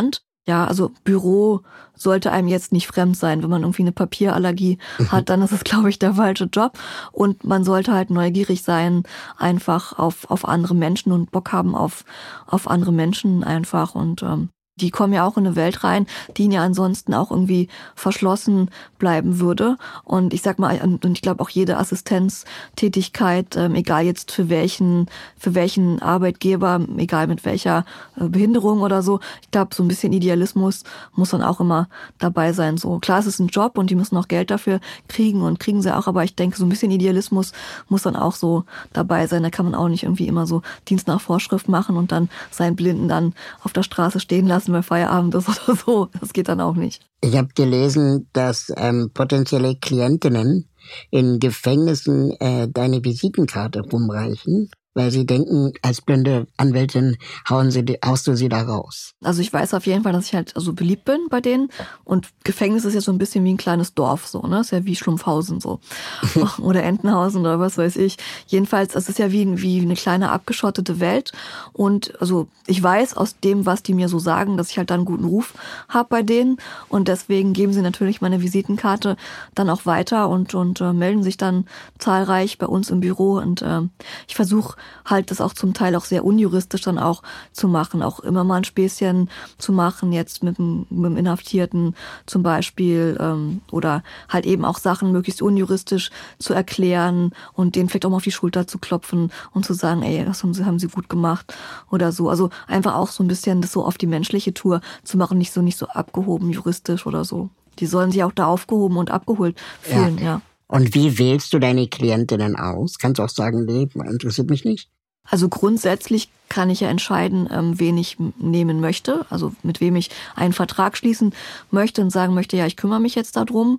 Ja, also Büro sollte einem jetzt nicht fremd sein. Wenn man irgendwie eine Papierallergie hat, dann ist es, glaube ich, der falsche Job. Und man sollte halt neugierig sein, einfach auf auf andere Menschen und Bock haben auf auf andere Menschen einfach. Und ähm, die kommen ja auch in eine Welt rein, die ihnen ja ansonsten auch irgendwie verschlossen bleiben würde. Und ich sag mal, und ich glaube auch jede Assistenztätigkeit, ähm, egal jetzt für welchen, für welchen Arbeitgeber, egal mit welcher äh, Behinderung oder so, ich glaube, so ein bisschen Idealismus muss dann auch immer dabei sein. So klar, es ist ein Job und die müssen auch Geld dafür kriegen und kriegen sie auch, aber ich denke, so ein bisschen Idealismus muss dann auch so dabei sein. Da kann man auch nicht irgendwie immer so Dienst nach Vorschrift machen und dann seinen Blinden dann auf der Straße stehen lassen, weil Feierabend ist oder so. Das geht dann auch nicht. Ich habe gelesen, dass ähm, potenzielle Klientinnen in Gefängnissen äh, deine Visitenkarte rumreichen, weil sie denken, als blinde Anwältin hauen sie, haust du sie da raus. Also ich weiß auf jeden Fall, dass ich halt also beliebt bin bei denen. Und Gefängnis ist ja so ein bisschen wie ein kleines Dorf, so, ne? Ist ja wie Schlumpfhausen so. Oder Entenhausen oder was weiß ich. Jedenfalls, es ist ja wie, wie eine kleine abgeschottete Welt. Und also ich weiß aus dem, was die mir so sagen, dass ich halt dann einen guten Ruf habe bei denen. Und deswegen geben sie natürlich meine Visitenkarte dann auch weiter und, und äh, melden sich dann zahlreich bei uns im Büro. Und äh, ich versuche halt das auch zum Teil auch sehr unjuristisch dann auch zu machen, auch immer mal ein Späßchen zu machen, jetzt mit dem, mit dem Inhaftierten zum Beispiel, ähm, oder halt eben auch Sachen möglichst unjuristisch zu erklären und denen vielleicht auch mal auf die Schulter zu klopfen und zu sagen, ey, das haben sie, haben sie gut gemacht oder so. Also einfach auch so ein bisschen das so auf die menschliche Tour zu machen, nicht so, nicht so abgehoben juristisch oder so. Die sollen sich auch da aufgehoben und abgeholt fühlen, ja. ja. Und wie wählst du deine Klientinnen aus? Kannst du auch sagen, nee, interessiert mich nicht? Also grundsätzlich kann ich ja entscheiden, wen ich nehmen möchte, also mit wem ich einen Vertrag schließen möchte und sagen möchte, ja, ich kümmere mich jetzt darum.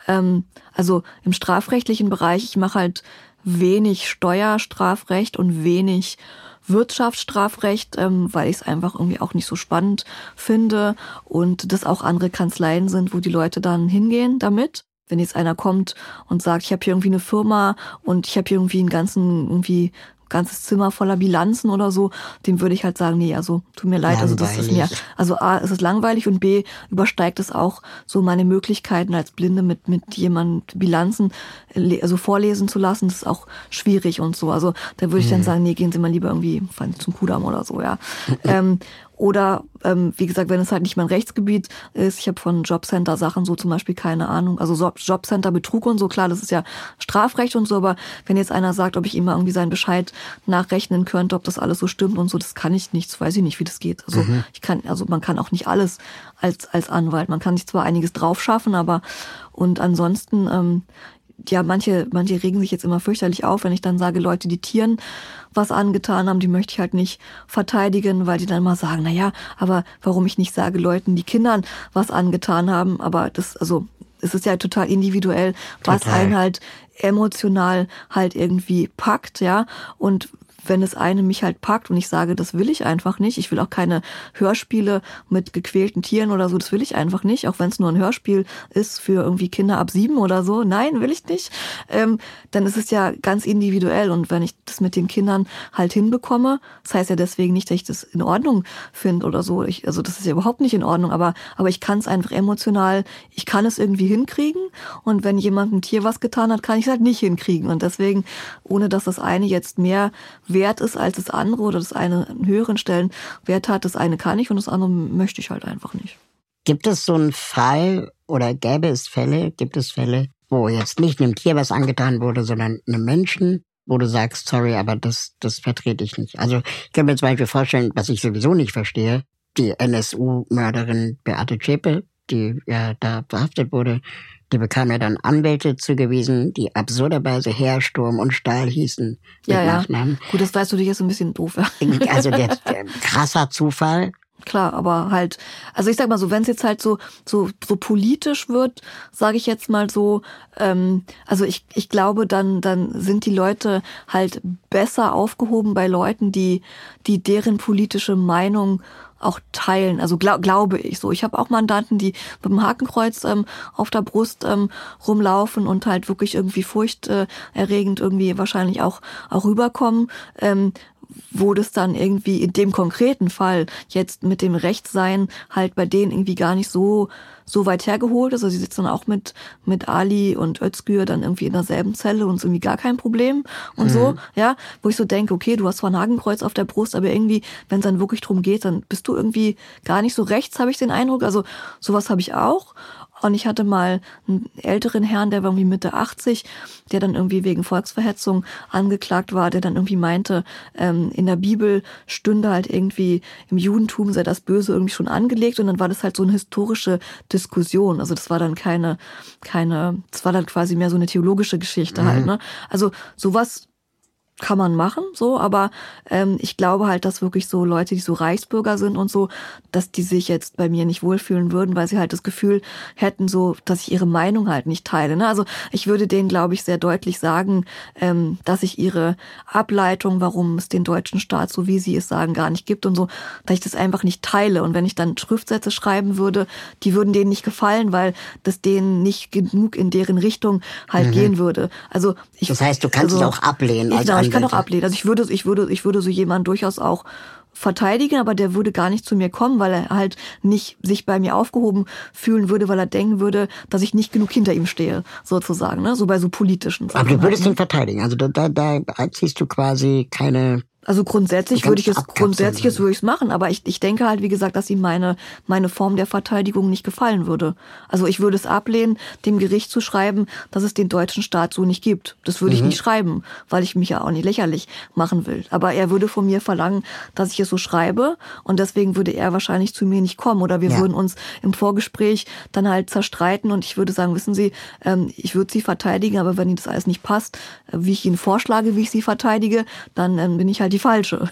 Also im strafrechtlichen Bereich, ich mache halt wenig Steuerstrafrecht und wenig Wirtschaftsstrafrecht, weil ich es einfach irgendwie auch nicht so spannend finde und das auch andere Kanzleien sind, wo die Leute dann hingehen damit. Wenn jetzt einer kommt und sagt, ich habe hier irgendwie eine Firma und ich habe hier irgendwie einen ganzen, irgendwie ganzes Zimmer voller Bilanzen oder so, dem würde ich halt sagen, nee, also tut mir leid, langweilig. Also das ist mir, also A, es ist langweilig und B, übersteigt es auch so meine Möglichkeiten als Blinde mit mit jemand Bilanzen also vorlesen zu lassen, das ist auch schwierig und so. Also da würde ich dann sagen, nee, gehen Sie mal lieber irgendwie zum Kudamm oder so, ja. ähm, Oder, ähm, wie gesagt, wenn es halt nicht mein Rechtsgebiet ist, ich habe von Jobcenter-Sachen so zum Beispiel keine Ahnung, also Jobcenter-Betrug und so, klar, das ist ja Strafrecht und so, aber wenn jetzt einer sagt, ob ich ihm mal irgendwie seinen Bescheid nachrechnen könnte, ob das alles so stimmt und so, das kann ich nicht, das weiß ich nicht, wie das geht. Also mhm. ich kann, also man kann auch nicht alles als als Anwalt, man kann sich zwar einiges drauf schaffen, aber und ansonsten, ähm, ja, manche, manche regen sich jetzt immer fürchterlich auf, wenn ich dann sage, Leute, die Tieren was angetan haben, die möchte ich halt nicht verteidigen, weil die dann mal sagen, na ja, aber warum ich nicht sage, Leuten, die Kindern was angetan haben, aber das, also, es ist ja total individuell, was total. einen halt emotional halt irgendwie packt, ja, und wenn das eine mich halt packt und ich sage, das will ich einfach nicht, ich will auch keine Hörspiele mit gequälten Tieren oder so, das will ich einfach nicht, auch wenn es nur ein Hörspiel ist für irgendwie Kinder ab sieben oder so, nein, will ich nicht, ähm, dann ist es ja ganz individuell und wenn ich das mit den Kindern halt hinbekomme, das heißt ja deswegen nicht, dass ich das in Ordnung finde oder so, ich, also das ist ja überhaupt nicht in Ordnung, aber aber ich kann es einfach emotional, ich kann es irgendwie hinkriegen und wenn jemand ein Tier was getan hat, kann ich es halt nicht hinkriegen und deswegen, ohne dass das eine jetzt mehr wert ist als das andere oder das eine einen höheren Stellenwert hat, das eine kann ich und das andere möchte ich halt einfach nicht. Gibt es so einen Fall oder gäbe es Fälle, gibt es Fälle, wo jetzt nicht einem Tier was angetan wurde, sondern einem Menschen, wo du sagst, sorry, aber das, das vertrete ich nicht. Also ich kann mir zum Beispiel vorstellen, was ich sowieso nicht verstehe, die N S U-Mörderin Beate Zschäpe, die ja da verhaftet wurde, die bekam ja dann Anwälte zugewiesen, die absurderweise Herr, Sturm und Stahl hießen. Ja, ja. Nachnamen. Gut, das weißt du dich jetzt ein bisschen doof. Ja. Also der, der krasser Zufall. Klar, aber halt, also ich sag mal so, wenn es jetzt halt so so so politisch wird, sage ich jetzt mal so, ähm, also ich ich glaube, dann dann sind die Leute halt besser aufgehoben bei Leuten, die die deren politische Meinung auch teilen, also glaub, glaube ich so. Ich habe auch Mandanten, die mit dem Hakenkreuz ähm, auf der Brust ähm, rumlaufen und halt wirklich irgendwie furchterregend irgendwie wahrscheinlich auch auch rüberkommen, ähm, wurde es dann irgendwie in dem konkreten Fall jetzt mit dem Rechtssein halt bei denen irgendwie gar nicht so so weit hergeholt ist. Also sie sitzen dann auch mit mit Ali und Özgür dann irgendwie in derselben Zelle und ist irgendwie gar kein Problem und mhm. so, ja, wo ich so denke, okay, du hast zwar ein Hakenkreuz auf der Brust, aber irgendwie, wenn es dann wirklich drum geht, dann bist du irgendwie gar nicht so rechts, habe ich den Eindruck. Also sowas habe ich auch. Und ich hatte mal einen älteren Herrn, der war irgendwie Mitte achtzig, der dann irgendwie wegen Volksverhetzung angeklagt war, der dann irgendwie meinte, ähm, in der Bibel stünde halt irgendwie, im Judentum sei das Böse irgendwie schon angelegt, und dann war das halt so eine historische Diskussion. Also das war dann keine, keine, das war dann quasi mehr so eine theologische Geschichte mhm. halt, ne? Also sowas kann man machen, so, aber ähm, ich glaube halt, dass wirklich so Leute, die so Reichsbürger sind und so, dass die sich jetzt bei mir nicht wohlfühlen würden, weil sie halt das Gefühl hätten, so, dass ich ihre Meinung halt nicht teile. Ne? Also ich würde denen, glaube ich, sehr deutlich sagen, ähm, dass ich ihre Ableitung, warum es den deutschen Staat, so wie sie es sagen, gar nicht gibt und so, dass ich das einfach nicht teile. Und wenn ich dann Schriftsätze schreiben würde, die würden denen nicht gefallen, weil das denen nicht genug in deren Richtung halt mhm. gehen würde. Also ich, das heißt, du kannst also, dich auch ablehnen als genau, ich kann auch ablehnen. Also ich würde, ich würde, ich würde so jemanden durchaus auch verteidigen, aber der würde gar nicht zu mir kommen, weil er halt nicht sich bei mir aufgehoben fühlen würde, weil er denken würde, dass ich nicht genug hinter ihm stehe, sozusagen, ne? So bei so politischen Sachen. Aber du würdest halt, ne? ihn verteidigen. Also da, da, da ziehst du quasi keine. Also grundsätzlich würde ich es, grundsätzlich würde ich es machen, aber ich, ich denke halt, wie gesagt, dass ihm meine, meine Form der Verteidigung nicht gefallen würde. Also ich würde es ablehnen, dem Gericht zu schreiben, dass es den deutschen Staat so nicht gibt. Das würde mhm. ich nicht schreiben, weil ich mich ja auch nicht lächerlich machen will. Aber er würde von mir verlangen, dass ich es so schreibe, und deswegen würde er wahrscheinlich zu mir nicht kommen, oder wir ja. würden uns im Vorgespräch dann halt zerstreiten, und ich würde sagen, wissen Sie, ähm, ich würde Sie verteidigen, aber wenn Ihnen das alles nicht passt, wie ich Ihnen vorschlage, wie ich Sie verteidige, dann ähm, bin ich halt die falsche.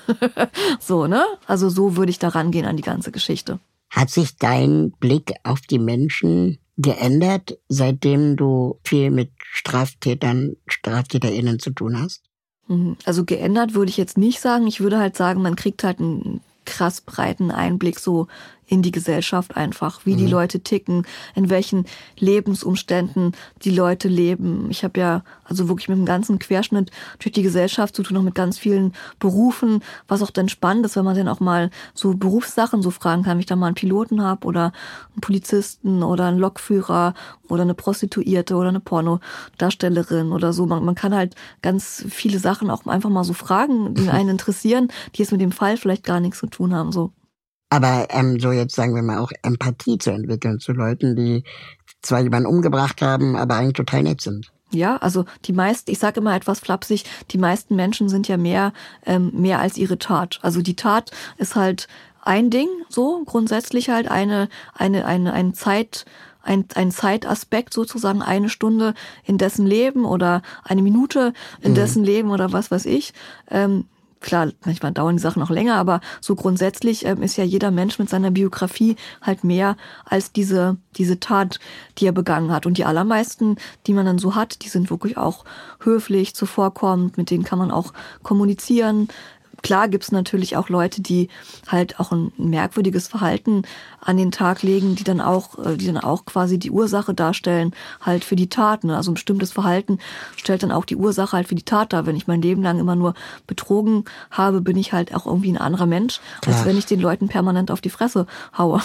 So, ne? Also so würde ich da rangehen an die ganze Geschichte. Hat sich dein Blick auf die Menschen geändert, seitdem du viel mit Straftätern, StraftäterInnen zu tun hast? Also geändert würde ich jetzt nicht sagen. Ich würde halt sagen, man kriegt halt einen krass breiten Einblick so in die Gesellschaft einfach, wie mhm. die Leute ticken, in welchen Lebensumständen die Leute leben. Ich habe ja also wirklich mit dem ganzen Querschnitt durch die Gesellschaft zu tun, auch mit ganz vielen Berufen, was auch dann spannend ist, wenn man dann auch mal so Berufssachen so fragen kann, wenn ich da mal einen Piloten habe oder einen Polizisten oder einen Lokführer oder eine Prostituierte oder eine Pornodarstellerin oder so. Man, man kann halt ganz viele Sachen auch einfach mal so fragen, die einen interessieren, die jetzt mit dem Fall vielleicht gar nichts zu tun haben, so. Aber ähm, so jetzt sagen wir mal auch Empathie zu entwickeln zu Leuten, die zwar jemanden umgebracht haben, aber eigentlich total nett sind. Ja, also die meisten, ich sage immer etwas flapsig, die meisten Menschen sind ja mehr ähm, mehr als ihre Tat. Also die Tat ist halt ein Ding, so grundsätzlich halt eine eine eine eine Zeit ein ein Zeitaspekt sozusagen, eine Stunde in dessen Leben oder eine Minute in mhm. dessen Leben oder was weiß ich. Ähm, Klar, manchmal dauern die Sachen noch länger, aber so grundsätzlich ähm, ist ja jeder Mensch mit seiner Biografie halt mehr als diese diese Tat, die er begangen hat. Und die allermeisten, die man dann so hat, die sind wirklich auch höflich, zuvorkommend, mit denen kann man auch kommunizieren. Klar gibt's natürlich auch Leute, die halt auch ein merkwürdiges Verhalten an den Tag legen, die dann auch, die dann auch quasi die Ursache darstellen, halt für die Tat. Ne? Also ein bestimmtes Verhalten stellt dann auch die Ursache halt für die Tat dar. Wenn ich mein Leben lang immer nur betrogen habe, bin ich halt auch irgendwie ein anderer Mensch, als ja. wenn ich den Leuten permanent auf die Fresse haue.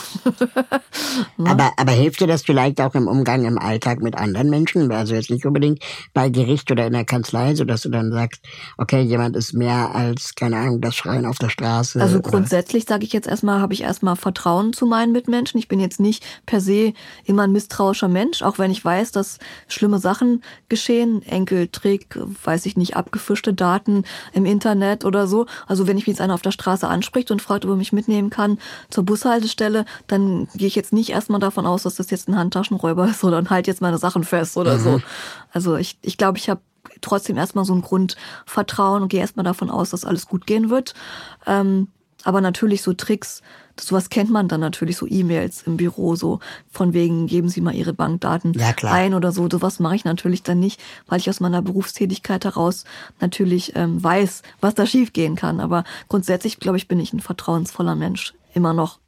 Ne? Aber, aber hilft dir das vielleicht auch im Umgang im Alltag mit anderen Menschen? Also jetzt nicht unbedingt bei Gericht oder in der Kanzlei, sodass du dann sagst, okay, jemand ist mehr als, keine Ahnung, das Schreien auf der Straße. Also grundsätzlich sage ich jetzt erstmal, habe ich erstmal Vertrauen zu meinen Mitmenschen. Ich bin jetzt nicht per se immer ein misstrauischer Mensch, auch wenn ich weiß, dass schlimme Sachen geschehen. Enkeltrick, weiß ich nicht, abgefischte Daten im Internet oder so. Also wenn ich mich jetzt einer auf der Straße anspricht und fragt, ob er mich mitnehmen kann zur Bushaltestelle, dann gehe ich jetzt nicht erstmal davon aus, dass das jetzt ein Handtaschenräuber ist oder halt jetzt meine Sachen fest oder mhm. so. Also ich ich glaube, ich habe trotzdem erstmal so ein Grundvertrauen und gehe erstmal davon aus, dass alles gut gehen wird. Ähm, aber natürlich so Tricks, sowas kennt man dann natürlich, so E-Mails im Büro, so von wegen, geben Sie mal Ihre Bankdaten ja, klar. ein oder so. Sowas mache ich natürlich dann nicht, weil ich aus meiner Berufstätigkeit heraus natürlich ähm, weiß, was da schiefgehen kann. Aber grundsätzlich, glaube ich, bin ich ein vertrauensvoller Mensch, immer noch.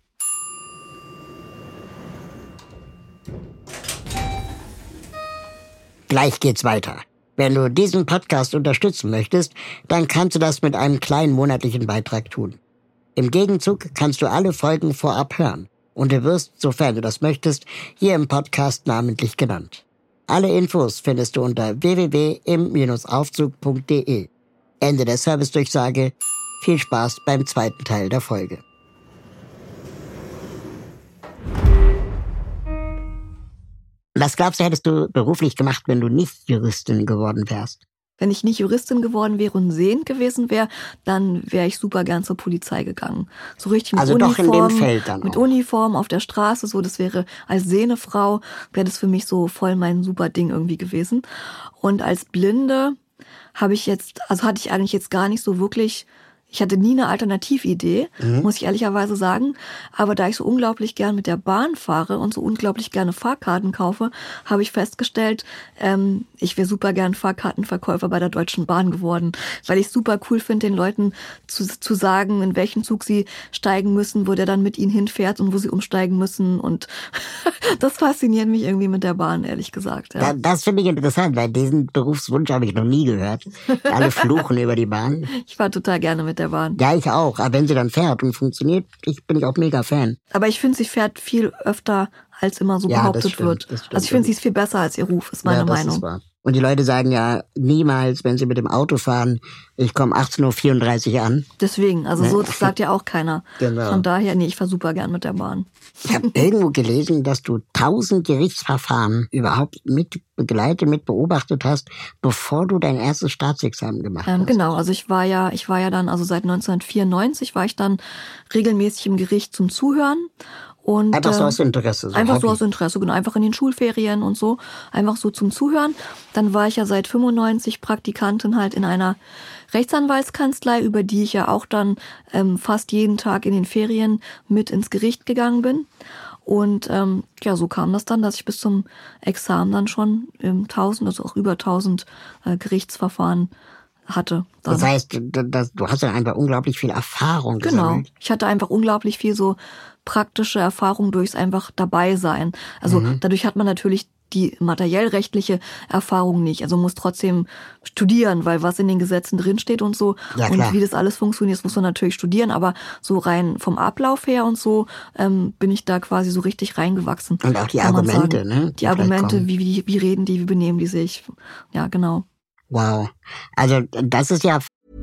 Gleich geht's weiter. Wenn du diesen Podcast unterstützen möchtest, dann kannst du das mit einem kleinen monatlichen Beitrag tun. Im Gegenzug kannst du alle Folgen vorab hören und du wirst, sofern du das möchtest, hier im Podcast namentlich genannt. Alle Infos findest du unter w w w punkt im Aufzug punkt d e. Ende der Servicedurchsage. Viel Spaß beim zweiten Teil der Folge. Was glaubst du, hättest du beruflich gemacht, wenn du nicht Juristin geworden wärst? Wenn ich nicht Juristin geworden wäre und sehend gewesen wäre, dann wäre ich super gern zur Polizei gegangen. So richtig mit also Uniform, doch in dem Feld dann mit auch. Uniform auf der Straße, so, das wäre, als sehende Frau wäre das für mich so voll mein super Ding irgendwie gewesen. Und als Blinde habe ich jetzt, also hatte ich eigentlich jetzt gar nicht so wirklich, ich hatte nie eine Alternatividee, mhm. muss ich ehrlicherweise sagen. Aber da ich so unglaublich gern mit der Bahn fahre und so unglaublich gerne Fahrkarten kaufe, habe ich festgestellt, ähm, ich wäre super gern Fahrkartenverkäufer bei der Deutschen Bahn geworden. Weil ich super cool finde, den Leuten zu, zu sagen, in welchen Zug sie steigen müssen, wo der dann mit ihnen hinfährt und wo sie umsteigen müssen. Und das fasziniert mich irgendwie mit der Bahn, ehrlich gesagt. Ja. Da, das finde ich interessant, weil diesen Berufswunsch habe ich noch nie gehört. Alle fluchen über die Bahn. Ich fahre total gerne mit der Bahn. Ja, ich auch. Aber wenn sie dann fährt und funktioniert, ich bin ich auch mega Fan. Aber ich finde, sie fährt viel öfter, als immer so ja, behauptet das stimmt, wird. Das stimmt. Also ich finde, sie ist viel besser als ihr Ruf, ist meine ja, das Meinung. Ist wahr. Und die Leute sagen ja niemals, wenn sie mit dem Auto fahren, ich komme achtzehn Uhr vierunddreißig an. Deswegen, also ne? so, das sagt ja auch keiner. Genau. Von daher, nee, ich fahre super gern mit der Bahn. Ich habe irgendwo gelesen, dass du tausend Gerichtsverfahren überhaupt mit begleitet, mit beobachtet hast, bevor du dein erstes Staatsexamen gemacht Ähm, hast. genau, also ich war ja, ich war ja dann, also seit neunzehnhundertvierundneunzig war ich dann regelmäßig im Gericht zum Zuhören. Und, einfach so äh, aus Interesse. So einfach Hobby. so aus Interesse, genau. Einfach in den Schulferien und so. Einfach so zum Zuhören. Dann war ich ja seit fünfundneunzig Praktikantin halt in einer Rechtsanwaltskanzlei, über die ich ja auch dann ähm, fast jeden Tag in den Ferien mit ins Gericht gegangen bin. Und ähm, ja, so kam das dann, dass ich bis zum Examen dann schon ähm, tausend, also auch über tausend äh, Gerichtsverfahren hatte. Dann. Das heißt, das, du hast ja einfach unglaublich viel Erfahrung gesammelt. Genau. Ich hatte einfach unglaublich viel so praktische Erfahrung durchs einfach dabei sein. Also mhm. dadurch hat man natürlich die materiellrechtliche Erfahrung nicht. Also man muss trotzdem studieren, weil was in den Gesetzen drinsteht und so ja, und klar. wie das alles funktioniert, das muss man natürlich studieren. Aber so rein vom Ablauf her und so ähm, bin ich da quasi so richtig reingewachsen. Und auch die Argumente, ne? Die Argumente, wie, wie, wie reden die, wie benehmen die sich. Ja, genau. Wow. Also das ist ja...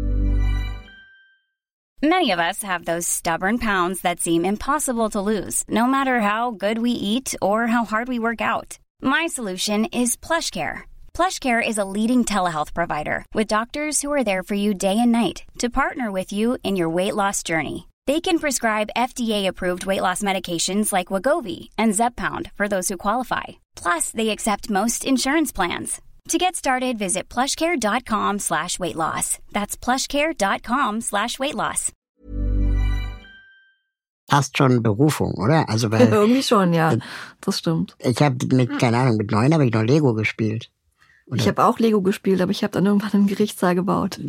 Many of us have those stubborn pounds that seem impossible to lose, no matter how good we eat or how hard we work out. My solution is PlushCare. PlushCare is a leading telehealth provider with doctors who are there for you day and night to partner with you in your weight loss journey. They can prescribe F D A-approved weight loss medications like Wegovy and Zepbound for those who qualify. Plus, they accept most insurance plans. To get started, visit plushcare.com slash weight loss. That's plushcare.com slash weight loss. Fast schon Berufung, oder? Also weil irgendwie schon, ja. Das stimmt. Ich habe mit, keine Ahnung, mit neun habe ich noch Lego gespielt. Oder? Ich habe auch Lego gespielt, aber ich habe dann irgendwann einen Gerichtssaal gebaut.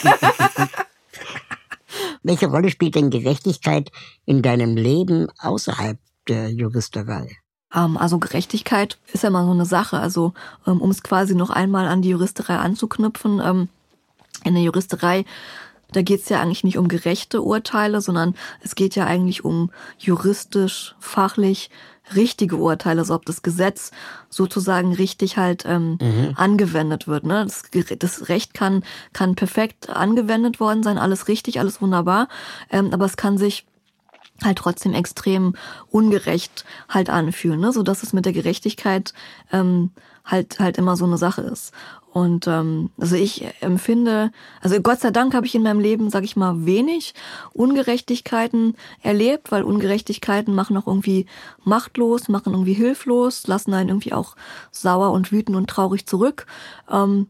Welche Rolle spielt denn Gerechtigkeit in deinem Leben außerhalb der Juristerei? Also Gerechtigkeit ist ja mal so eine Sache. Also um es quasi noch einmal an die Juristerei anzuknüpfen, in der Juristerei, da geht es ja eigentlich nicht um gerechte Urteile, sondern es geht ja eigentlich um juristisch, fachlich richtige Urteile, also ob das Gesetz sozusagen richtig halt ähm, mhm. angewendet wird. Ne? Das, das Recht kann kann perfekt angewendet worden sein, alles richtig, alles wunderbar, ähm, aber es kann sich halt trotzdem extrem ungerecht halt anfühlen, ne? So dass es mit der Gerechtigkeit ähm, halt halt immer so eine Sache ist. Und ähm, also ich empfinde, also Gott sei Dank habe ich in meinem Leben, sag ich mal, wenig Ungerechtigkeiten erlebt, weil Ungerechtigkeiten machen auch irgendwie machtlos, machen irgendwie hilflos, lassen einen irgendwie auch sauer und wütend und traurig zurück. Ähm,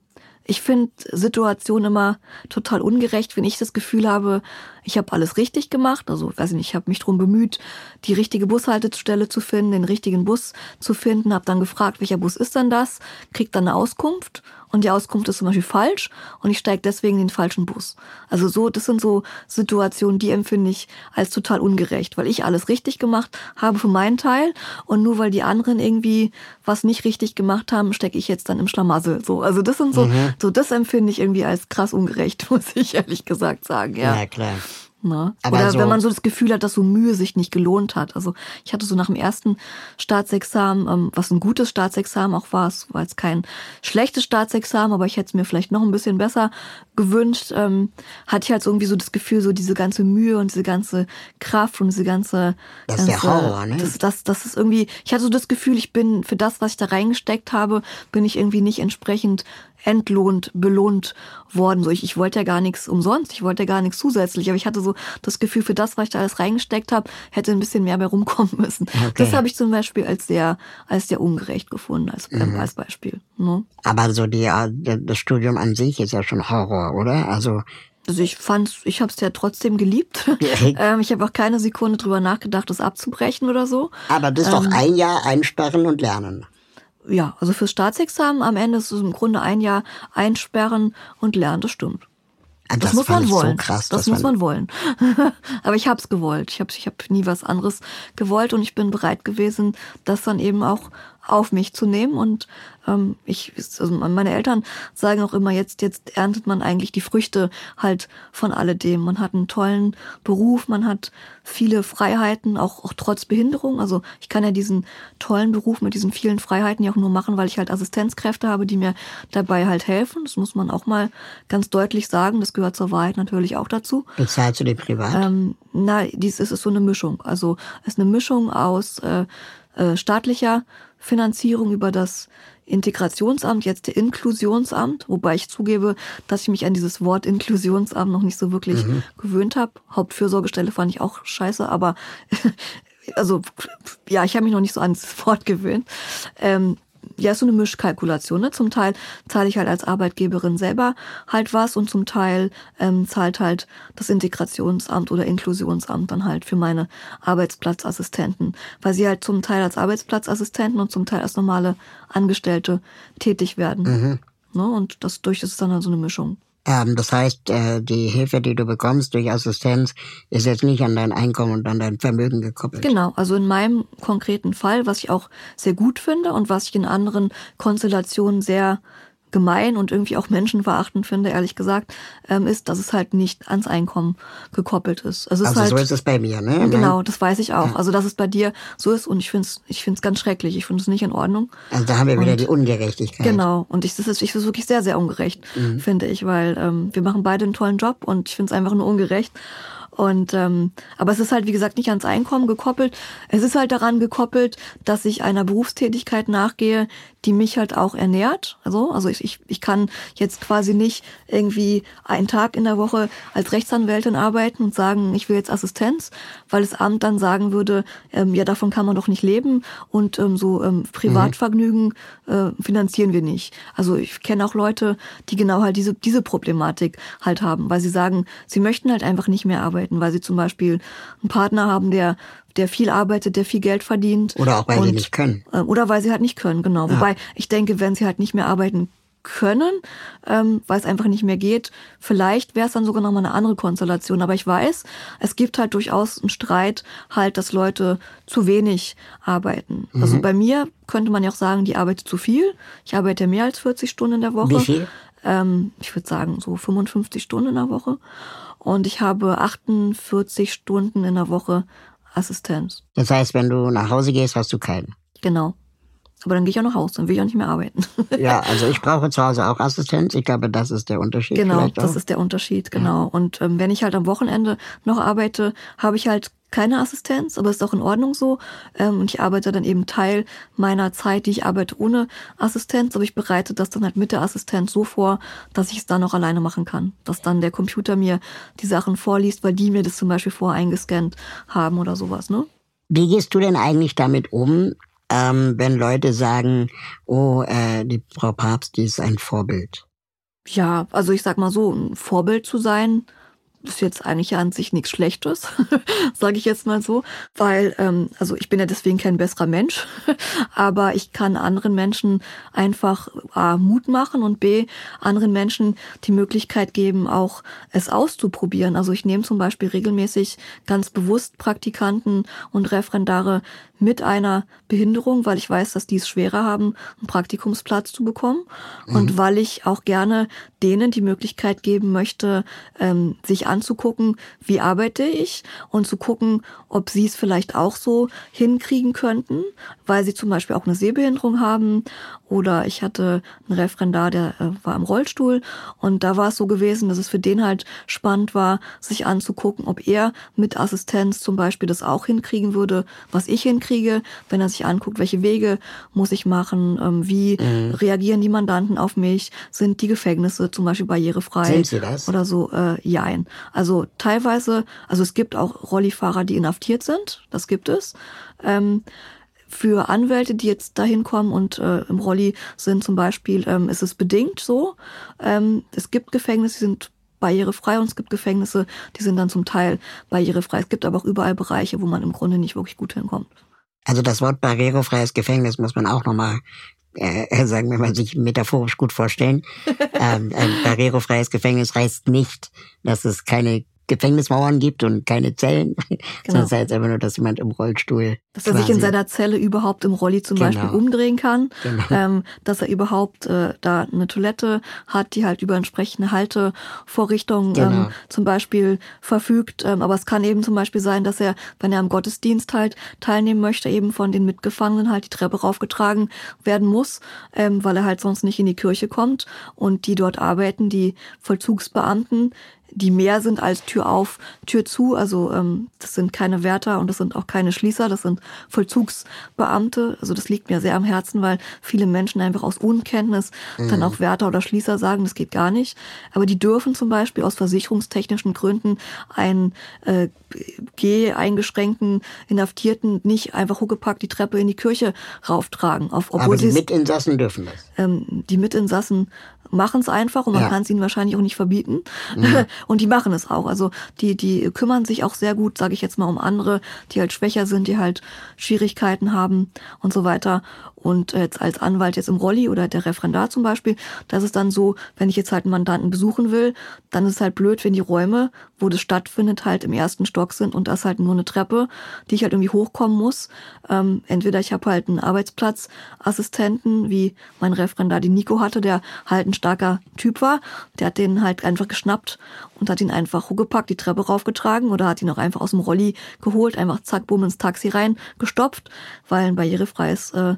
ich finde Situationen immer total ungerecht, wenn ich das Gefühl habe, ich habe alles richtig gemacht. Also, weiß ich nicht, ich habe mich darum bemüht, die richtige Bushaltestelle zu finden, den richtigen Bus zu finden, habe dann gefragt, welcher Bus ist denn das, krieg dann eine Auskunft und die Auskunft ist zum Beispiel falsch und ich steige deswegen in den falschen Bus. Also so, das sind so Situationen, die empfinde ich als total ungerecht, weil ich alles richtig gemacht habe für meinen Teil und nur weil die anderen irgendwie was nicht richtig gemacht haben, stecke ich jetzt dann im Schlamassel. So, also das sind so, mhm. so das empfinde ich irgendwie als krass ungerecht, muss ich ehrlich gesagt sagen. Ja, ja klar. Na? Oder so, wenn man so das Gefühl hat, dass so Mühe sich nicht gelohnt hat. Also ich hatte so nach dem ersten Staatsexamen, ähm, was ein gutes Staatsexamen auch war, es war jetzt kein schlechtes Staatsexamen, aber ich hätte es mir vielleicht noch ein bisschen besser gewünscht, ähm, hatte ich halt so irgendwie so das Gefühl, so diese ganze Mühe und diese ganze Kraft und diese ganze... Das ist ganze, der Horror, ne? Das, das, das ist irgendwie, ich hatte so das Gefühl, ich bin für das, was ich da reingesteckt habe, bin ich irgendwie nicht entsprechend entlohnt, belohnt worden. So, ich, ich wollte ja gar nichts umsonst, ich wollte ja gar nichts zusätzlich, aber ich hatte so das Gefühl, für das, was ich da alles reingesteckt habe, hätte ein bisschen mehr bei rumkommen müssen. Okay. Das habe ich zum Beispiel als sehr, als sehr ungerecht gefunden, als, mhm. als Beispiel. Ne? Aber so die, das Studium an sich ist ja schon Horror, oder? Also Also ich fand, ich habe es ja trotzdem geliebt. ähm, ich habe auch keine Sekunde drüber nachgedacht, das abzubrechen oder so. Aber das ist ähm, doch ein Jahr einsperren und lernen. Ja, also fürs Staatsexamen am Ende ist es im Grunde ein Jahr einsperren und lernen, das stimmt. Das, das muss man wollen. So krass, das muss man wollen. Aber ich habe es gewollt. Ich habe ich hab nie was anderes gewollt und ich bin bereit gewesen, das dann eben auch auf mich zu nehmen. Und ähm, ich, also meine Eltern sagen auch immer, jetzt jetzt erntet man eigentlich die Früchte halt von alledem. Man hat einen tollen Beruf, man hat viele Freiheiten, auch, auch trotz Behinderung. Also ich kann ja diesen tollen Beruf mit diesen vielen Freiheiten ja auch nur machen, weil ich halt Assistenzkräfte habe, die mir dabei halt helfen. Das muss man auch mal ganz deutlich sagen. Das gehört zur Wahrheit natürlich auch dazu. Bezahlst du die privat? Ähm, na, dies ist, ist so eine Mischung. Also es ist eine Mischung aus äh, äh, staatlicher Finanzierung über das Integrationsamt, jetzt der Inklusionsamt, wobei ich zugebe, dass ich mich an dieses Wort Inklusionsamt noch nicht so wirklich mhm. gewöhnt habe. Hauptfürsorgestelle fand ich auch scheiße, aber also ja, ich habe mich noch nicht so an dieses Wort gewöhnt. Ähm, ja, ist so eine Mischkalkulation. Ne? Zum Teil zahle ich halt als Arbeitgeberin selber halt was und zum Teil ähm, zahlt halt das Integrationsamt oder Inklusionsamt dann halt für meine Arbeitsplatzassistenten, weil sie halt zum Teil als Arbeitsplatzassistenten und zum Teil als normale Angestellte tätig werden. Mhm. Ne? Und das durch das ist dann halt so eine Mischung. Ähm, das heißt, äh, die Hilfe, die du bekommst durch Assistenz, ist jetzt nicht an dein Einkommen und an dein Vermögen gekoppelt. Genau, also in meinem konkreten Fall, was ich auch sehr gut finde und was ich in anderen Konstellationen sehr gemein und irgendwie auch menschenverachtend finde, ehrlich gesagt, ähm, ist, dass es halt nicht ans Einkommen gekoppelt ist. Also, es also ist halt, so ist es bei mir, ne? Genau, das weiß ich auch. Ja. Also dass es bei dir so ist und ich finde es ich find's ganz schrecklich. Ich finde es nicht in Ordnung. Also da haben wir wieder und, die Ungerechtigkeit. Genau, und ich, das ist, ich, das ist wirklich sehr, sehr ungerecht, mhm. finde ich, weil ähm, wir machen beide einen tollen Job und ich finde es einfach nur ungerecht. Und ähm, aber es ist halt, wie gesagt, nicht ans Einkommen gekoppelt. Es ist halt daran gekoppelt, dass ich einer Berufstätigkeit nachgehe, die mich halt auch ernährt. Also, also ich, ich, ich kann jetzt quasi nicht irgendwie einen Tag in der Woche als Rechtsanwältin arbeiten und sagen, ich will jetzt Assistenz, weil das Amt dann sagen würde, ähm, ja, davon kann man doch nicht leben und ähm, so ähm, Privatvergnügen äh, finanzieren wir nicht. Also ich kenne auch Leute, die genau halt diese diese Problematik halt haben, weil sie sagen, sie möchten halt einfach nicht mehr arbeiten, weil sie zum Beispiel einen Partner haben, der der viel arbeitet, der viel Geld verdient. Oder auch, weil und, sie nicht können. Oder weil sie halt nicht können, genau. Ja. Wobei, ich denke, wenn sie halt nicht mehr arbeiten können, ähm, weil es einfach nicht mehr geht, vielleicht wäre es dann sogar nochmal eine andere Konstellation. Aber ich weiß, es gibt halt durchaus einen Streit, halt, dass Leute zu wenig arbeiten. Mhm. Also bei mir könnte man ja auch sagen, die arbeitet zu viel. Ich arbeite mehr als vierzig Stunden in der Woche. Wie viel? Ähm, ich würde sagen, so fünfundfünfzig Stunden in der Woche. Und ich habe achtundvierzig Stunden in der Woche Assistenz. Das heißt, wenn du nach Hause gehst, hast du keinen? Genau. Aber dann gehe ich auch nach Hause, dann will ich auch nicht mehr arbeiten. Ja, also ich brauche zu Hause auch Assistenz. Ich glaube, das ist der Unterschied. Genau, das ist der Unterschied, genau. Ja. Und ähm, wenn ich halt am Wochenende noch arbeite, habe ich halt keine Assistenz, aber ist auch in Ordnung so. Ähm, und ich arbeite dann eben Teil meiner Zeit, die ich arbeite ohne Assistenz, aber ich bereite das dann halt mit der Assistenz so vor, dass ich es dann noch alleine machen kann. Dass dann der Computer mir die Sachen vorliest, weil die mir das zum Beispiel voreingescannt haben oder sowas, ne? Wie gehst du denn eigentlich damit um, ähm, wenn Leute sagen, oh, äh, die Frau Papst, die ist ein Vorbild? Ja, also ich sag mal so, ein Vorbild zu sein, ist jetzt eigentlich ja an sich nichts Schlechtes, sage ich jetzt mal so, weil, ähm, also ich bin ja deswegen kein besserer Mensch, aber ich kann anderen Menschen einfach A, Mut machen und B, anderen Menschen die Möglichkeit geben, auch es auszuprobieren. Also ich nehme zum Beispiel regelmäßig ganz bewusst Praktikanten und Referendare mit einer Behinderung, weil ich weiß, dass die es schwerer haben, einen Praktikumsplatz zu bekommen. Mhm. Und weil ich auch gerne denen die Möglichkeit geben möchte, ähm, sich anzugucken, wie arbeite ich und zu gucken, ob sie es vielleicht auch so hinkriegen könnten, weil sie zum Beispiel auch eine Sehbehinderung haben. Oder ich hatte einen Referendar, der äh, war im Rollstuhl und da war es so gewesen, dass es für den halt spannend war, sich anzugucken, ob er mit Assistenz zum Beispiel das auch hinkriegen würde, was ich hinkriege, wenn er sich anguckt, welche Wege muss ich machen, ähm, wie mhm. reagieren die Mandanten auf mich, sind die Gefängnisse zum Beispiel barrierefrei sind sie das? Oder so, äh, jein. Also teilweise, also es gibt auch Rollifahrer, die inhaftiert sind, das gibt es. Ähm, Für Anwälte, die jetzt dahin kommen und äh, im Rolli sind zum Beispiel, ähm, ist es bedingt so. Ähm, es gibt Gefängnisse, die sind barrierefrei und es gibt Gefängnisse, die sind dann zum Teil barrierefrei. Es gibt aber auch überall Bereiche, wo man im Grunde nicht wirklich gut hinkommt. Also das Wort barrierefreies Gefängnis muss man auch nochmal, äh, sagen wir mal, sich metaphorisch gut vorstellen. ähm, ein barrierefreies Gefängnis heißt nicht, dass es keine Gefängnismauern gibt und keine Zellen, genau. sondern es heißt einfach nur, dass jemand im Rollstuhl dass er sich in seiner Zelle überhaupt im Rolli zum genau. Beispiel umdrehen kann, genau. ähm, dass er überhaupt äh, da eine Toilette hat, die halt über entsprechende Haltevorrichtungen genau. ähm, zum Beispiel verfügt. Ähm, aber es kann eben zum Beispiel sein, dass er, wenn er am Gottesdienst halt teilnehmen möchte, eben von den Mitgefangenen halt die Treppe raufgetragen werden muss, ähm, weil er halt sonst nicht in die Kirche kommt. Und die dort arbeiten, die Vollzugsbeamten, die mehr sind als Tür auf, Tür zu. Also ähm, das sind keine Wärter und das sind auch keine Schließer, das sind Vollzugsbeamte. Also das liegt mir sehr am Herzen, weil viele Menschen einfach aus Unkenntnis mhm. dann auch Wärter oder Schließer sagen, das geht gar nicht. Aber die dürfen zum Beispiel aus versicherungstechnischen Gründen einen äh, geh-eingeschränkten Inhaftierten nicht einfach huckepack die Treppe in die Kirche rauftragen. Auf, obwohl Aber die Mitinsassen dürfen das. Ähm, die Mitinsassen machen es einfach und man ja. kann es ihnen wahrscheinlich auch nicht verbieten. Mhm. Und die machen es auch. Also die die kümmern sich auch sehr gut, sage ich jetzt mal, um andere, die halt schwächer sind, die halt Schwierigkeiten haben und so weiter. Und jetzt als Anwalt jetzt im Rolli oder der Referendar zum Beispiel, das ist dann so, wenn ich jetzt halt einen Mandanten besuchen will, dann ist es halt blöd, wenn die Räume, wo das stattfindet, halt im ersten Stock sind und das halt nur eine Treppe, die ich halt irgendwie hochkommen muss. Ähm, entweder ich habe halt einen Arbeitsplatzassistenten, wie mein Referendar die Nico hatte, der halt ein starker Typ war, der hat den halt einfach geschnappt und hat ihn einfach hochgepackt, die Treppe raufgetragen oder hat ihn auch einfach aus dem Rolli geholt, einfach zack, bumm ins Taxi rein gestopft, weil ein barrierefreies äh,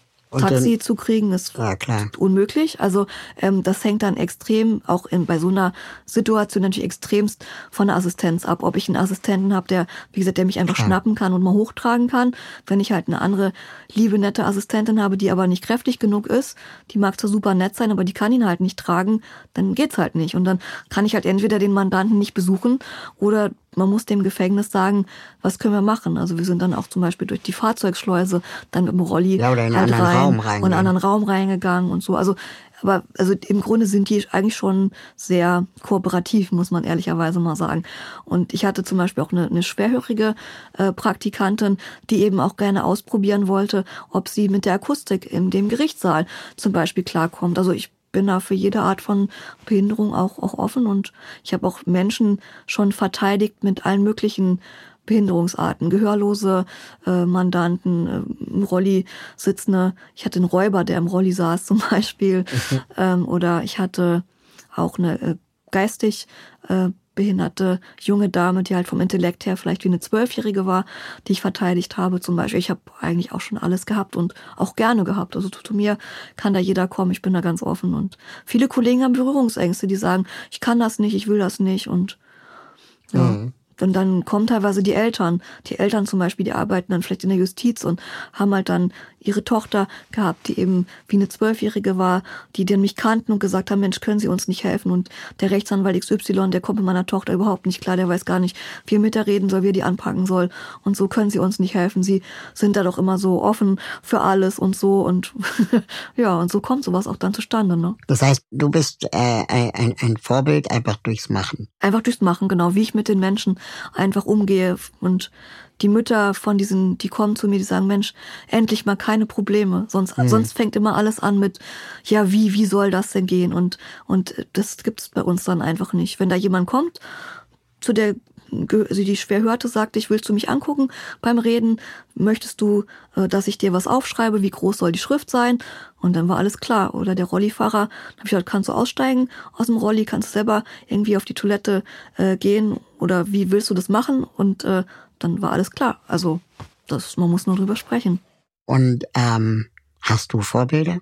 Taxi dann, zu kriegen ist ja, klar. unmöglich. Also ähm, das hängt dann extrem, auch in, bei so einer Situation natürlich extremst von der Assistenz ab. Ob ich einen Assistenten habe, der, wie gesagt, der mich einfach klar. schnappen kann und mal hochtragen kann. Wenn ich halt eine andere liebe, nette Assistentin habe, die aber nicht kräftig genug ist, die mag zwar super nett sein, aber die kann ihn halt nicht tragen, dann geht's halt nicht. Und dann kann ich halt entweder den Mandanten nicht besuchen oder man muss dem Gefängnis sagen, was können wir machen? Also wir sind dann auch zum Beispiel durch die Fahrzeugschleuse dann mit dem Rolli ja, oder in halt einen rein Raum rein, und in einen anderen Raum reingegangen und so. Also aber also im Grunde sind die eigentlich schon sehr kooperativ, muss man ehrlicherweise mal sagen. Und ich hatte zum Beispiel auch eine, eine schwerhörige äh, Praktikantin, die eben auch gerne ausprobieren wollte, ob sie mit der Akustik in dem Gerichtssaal zum Beispiel klarkommt. Also ich bin da für jede Art von Behinderung auch, auch offen und ich habe auch Menschen schon verteidigt mit allen möglichen Behinderungsarten, gehörlose äh, Mandanten, äh, im Rolli sitzende. Ich hatte einen Räuber, der im Rolli saß zum Beispiel. Mhm. Ähm, oder ich hatte auch eine äh, geistig äh, behinderte junge Dame, die halt vom Intellekt her vielleicht wie eine Zwölfjährige war, die ich verteidigt habe zum Beispiel. Ich habe eigentlich auch schon alles gehabt und auch gerne gehabt. Also zu mir kann da jeder kommen, ich bin da ganz offen. Und viele Kollegen haben Berührungsängste, die sagen, ich kann das nicht, ich will das nicht. Und ja, mhm. Und dann kommen teilweise die Eltern. Die Eltern zum Beispiel, die arbeiten dann vielleicht in der Justiz und haben halt dann ihre Tochter gehabt, die eben wie eine Zwölfjährige war, die dann mich kannten und gesagt haben, Mensch, können Sie uns nicht helfen? Und der Rechtsanwalt X Y, der kommt mit meiner Tochter überhaupt nicht klar, der weiß gar nicht, wie er mit der reden soll, wie er die anpacken soll. Und so können Sie uns nicht helfen. Sie sind da doch immer so offen für alles und so. Und ja, und so kommt sowas auch dann zustande. Ne? Das heißt, du bist äh, ein, ein Vorbild einfach durchs Machen. Einfach durchs Machen, genau, wie ich mit den Menschen einfach umgehe. Und die Mütter von diesen, die kommen zu mir, die sagen, Mensch, endlich mal keine Probleme. Sonst, hm. sonst fängt immer alles an mit, ja, wie, wie soll das denn gehen? Und, und das gibt's bei uns dann einfach nicht. Wenn da jemand kommt, zu der, also die Schwerhörte sagte, ich willst du mich angucken beim Reden? Möchtest du, dass ich dir was aufschreibe? Wie groß soll die Schrift sein? Und dann war alles klar. Oder der Rollifahrer, dann habe ich gesagt, kannst du aussteigen aus dem Rolli? Kannst du selber irgendwie auf die Toilette äh, gehen? Oder wie willst du das machen? Und äh, dann war alles klar. Also das, man muss nur drüber sprechen. Und ähm, hast du Vorbilder?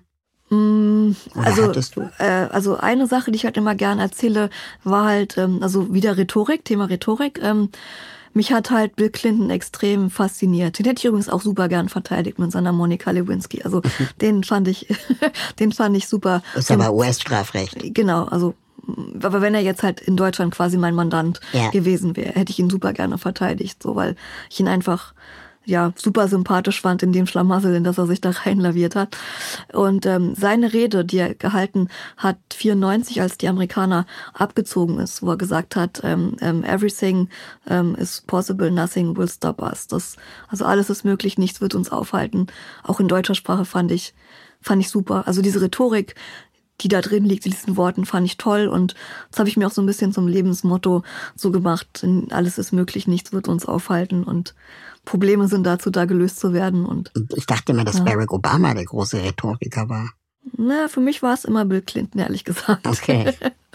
Mm, also, hattest du? Äh, also eine Sache, die ich halt immer gern erzähle, war halt, ähm, also wieder Rhetorik, Thema Rhetorik. Ähm, mich hat halt Bill Clinton extrem fasziniert. Den hätte ich übrigens auch super gern verteidigt mit seiner Monica Lewinsky. Also den fand ich, den fand ich super. Das ist aber U S-Strafrecht. Genau, also aber wenn er jetzt halt in Deutschland quasi mein Mandant ja. gewesen wäre, hätte ich ihn super gerne verteidigt, so, weil ich ihn einfach ja super sympathisch fand in dem Schlamassel, in das er sich da reinlaviert hat. Und ähm, seine Rede, die er gehalten hat, vierundneunzig, als die Amerikaner abgezogen ist, wo er gesagt hat, ähm, ähm, everything ähm, is possible, nothing will stop us. Das, also alles ist möglich, nichts wird uns aufhalten. Auch in deutscher Sprache fand ich, fand ich super. Also diese Rhetorik, die da drin liegt, in diesen Worten, fand ich toll. Und das habe ich mir auch so ein bisschen zum Lebensmotto so gemacht. Alles ist möglich, nichts wird uns aufhalten. Und Probleme sind dazu da, gelöst zu werden. Und ich dachte immer, dass ja. Barack Obama der große Rhetoriker war. Na, für mich war es immer Bill Clinton, ehrlich gesagt. Okay.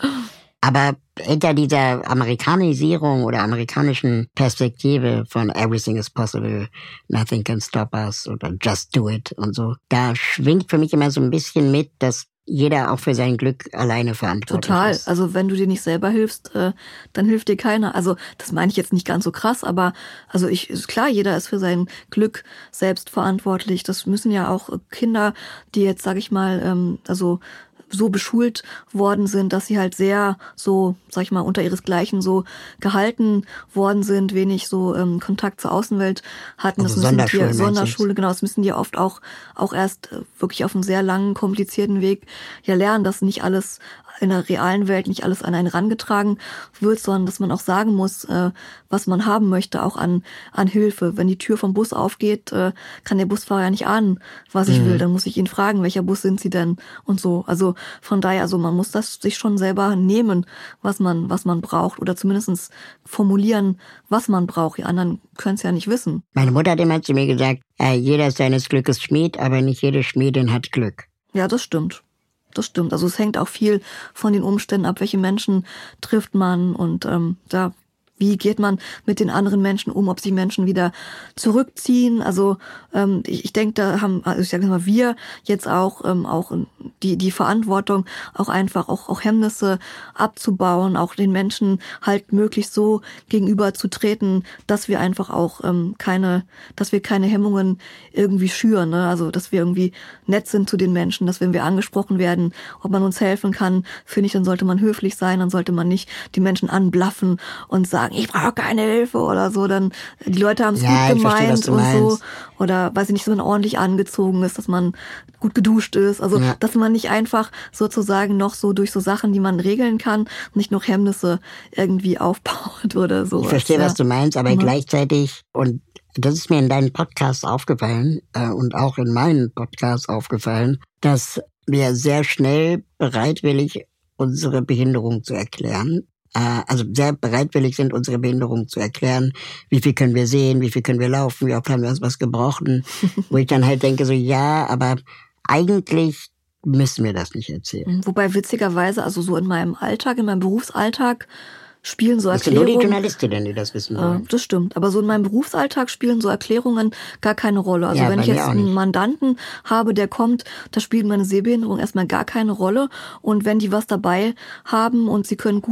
Aber hinter dieser Amerikanisierung oder amerikanischen Perspektive von Everything is possible, nothing can stop us oder just do it und so, da schwingt für mich immer so ein bisschen mit, dass jeder auch für sein Glück alleine verantwortlich Total. ist. Total. Also wenn du dir nicht selber hilfst, äh, dann hilft dir keiner. Also das meine ich jetzt nicht ganz so krass, aber also ich ist klar, jeder ist für sein Glück selbst verantwortlich. Das müssen ja auch Kinder, die jetzt, sag ich mal, ähm, also so beschult worden sind, dass sie halt sehr so, sag ich mal, unter ihresgleichen so gehalten worden sind, wenig so ähm, Kontakt zur Außenwelt hatten. Also das müssen Sonderschule, die, Sonderschule, genau, das müssen die oft auch auch erst äh, wirklich auf einem sehr langen, komplizierten Weg ja lernen, dass nicht alles in der realen Welt nicht alles an einen rangetragen wird, sondern dass man auch sagen muss, äh, was man haben möchte, auch an an Hilfe. Wenn die Tür vom Bus aufgeht, äh, kann der Busfahrer ja nicht ahnen, was ich mhm. will. Dann muss ich ihn fragen, welcher Bus sind Sie denn und so. Also von daher, also man muss das sich schon selber nehmen, was man was man braucht oder zumindest formulieren, was man braucht. Die anderen können es ja nicht wissen. Meine Mutter hat immer zu mir gesagt, äh, jeder ist seines Glückes Schmied, aber nicht jede Schmiedin hat Glück. Ja, das stimmt. Das stimmt. Also es hängt auch viel von den Umständen ab, welche Menschen trifft man und ähm, da wie geht man mit den anderen Menschen um, ob sich Menschen wieder zurückziehen. Also ähm, ich, ich denke, da haben, also ich sage mal, wir jetzt auch ähm, auch die die Verantwortung, auch einfach auch auch Hemmnisse abzubauen, auch den Menschen halt möglichst so gegenüber zu treten, dass wir einfach auch ähm, keine, dass wir keine Hemmungen irgendwie schüren. Ne? Also dass wir irgendwie nett sind zu den Menschen, dass wenn wir angesprochen werden, ob man uns helfen kann, finde ich, dann sollte man höflich sein, dann sollte man nicht die Menschen anblaffen und sagen, ich brauche keine Hilfe oder so, dann die Leute haben es ja, gut gemeint verstehe, und meinst. so oder weiß ich nicht, dass man ordentlich angezogen ist, dass man gut geduscht ist, also ja. dass man nicht einfach sozusagen noch so durch so Sachen, die man regeln kann, nicht noch Hemmnisse irgendwie aufbaut oder so. Ich verstehe, ja. was du meinst, aber mhm. gleichzeitig, und das ist mir in deinen Podcasts aufgefallen äh, und auch in meinen Podcasts aufgefallen, dass wir sehr schnell bereitwillig unsere Behinderung zu erklären, also sehr bereitwillig sind, unsere Behinderung zu erklären. Wie viel können wir sehen, wie viel können wir laufen, wie oft haben wir uns was gebrochen. Wo ich dann halt denke so, ja, aber eigentlich müssen wir das nicht erzählen. Wobei witzigerweise, also so in meinem Alltag, in meinem Berufsalltag, spielen so Erklärungen... Das sind nur die Journalistinnen, die das wissen wollen. Äh, das stimmt. Aber so in meinem Berufsalltag spielen so Erklärungen gar keine Rolle. Also ja, wenn ich jetzt einen Mandanten habe, der kommt, da spielt meine Sehbehinderung erstmal gar keine Rolle. Und wenn die was dabei haben und sie können gut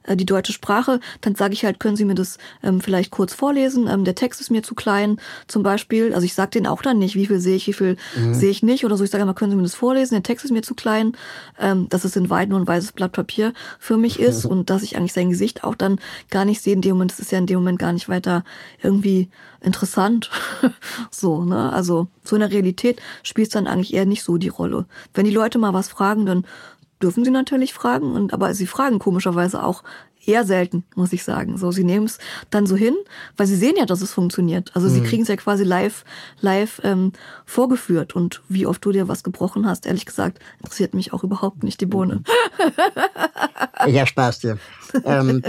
äh, die deutsche Sprache, dann sage ich halt, können Sie mir das ähm, vielleicht kurz vorlesen? Ähm, der Text ist mir zu klein zum Beispiel. Also ich sage denen auch dann nicht, wie viel sehe ich, wie viel mhm. sehe ich nicht oder so. Ich sage immer, können Sie mir das vorlesen? Der Text ist mir zu klein. Ähm, dass es in Wahrheit nur ein weißes Blatt Papier für mich ist und dass ich eigentlich sein Gesicht auch dann gar nicht sehe in dem Moment. Das ist ja in dem Moment gar nicht weiter irgendwie interessant. So, ne? Also so in der Realität spielt es dann eigentlich eher nicht so die Rolle. Wenn die Leute mal was fragen, dann dürfen sie natürlich fragen, und aber sie fragen komischerweise auch eher selten, muss ich sagen. So, sie nehmen es dann so hin, weil sie sehen ja, dass es funktioniert. Also mhm. sie kriegen es ja quasi live, live ähm, vorgeführt. Und wie oft du dir was gebrochen hast, ehrlich gesagt, interessiert mich auch überhaupt nicht die Bohne. Ich erspar's dir. ähm,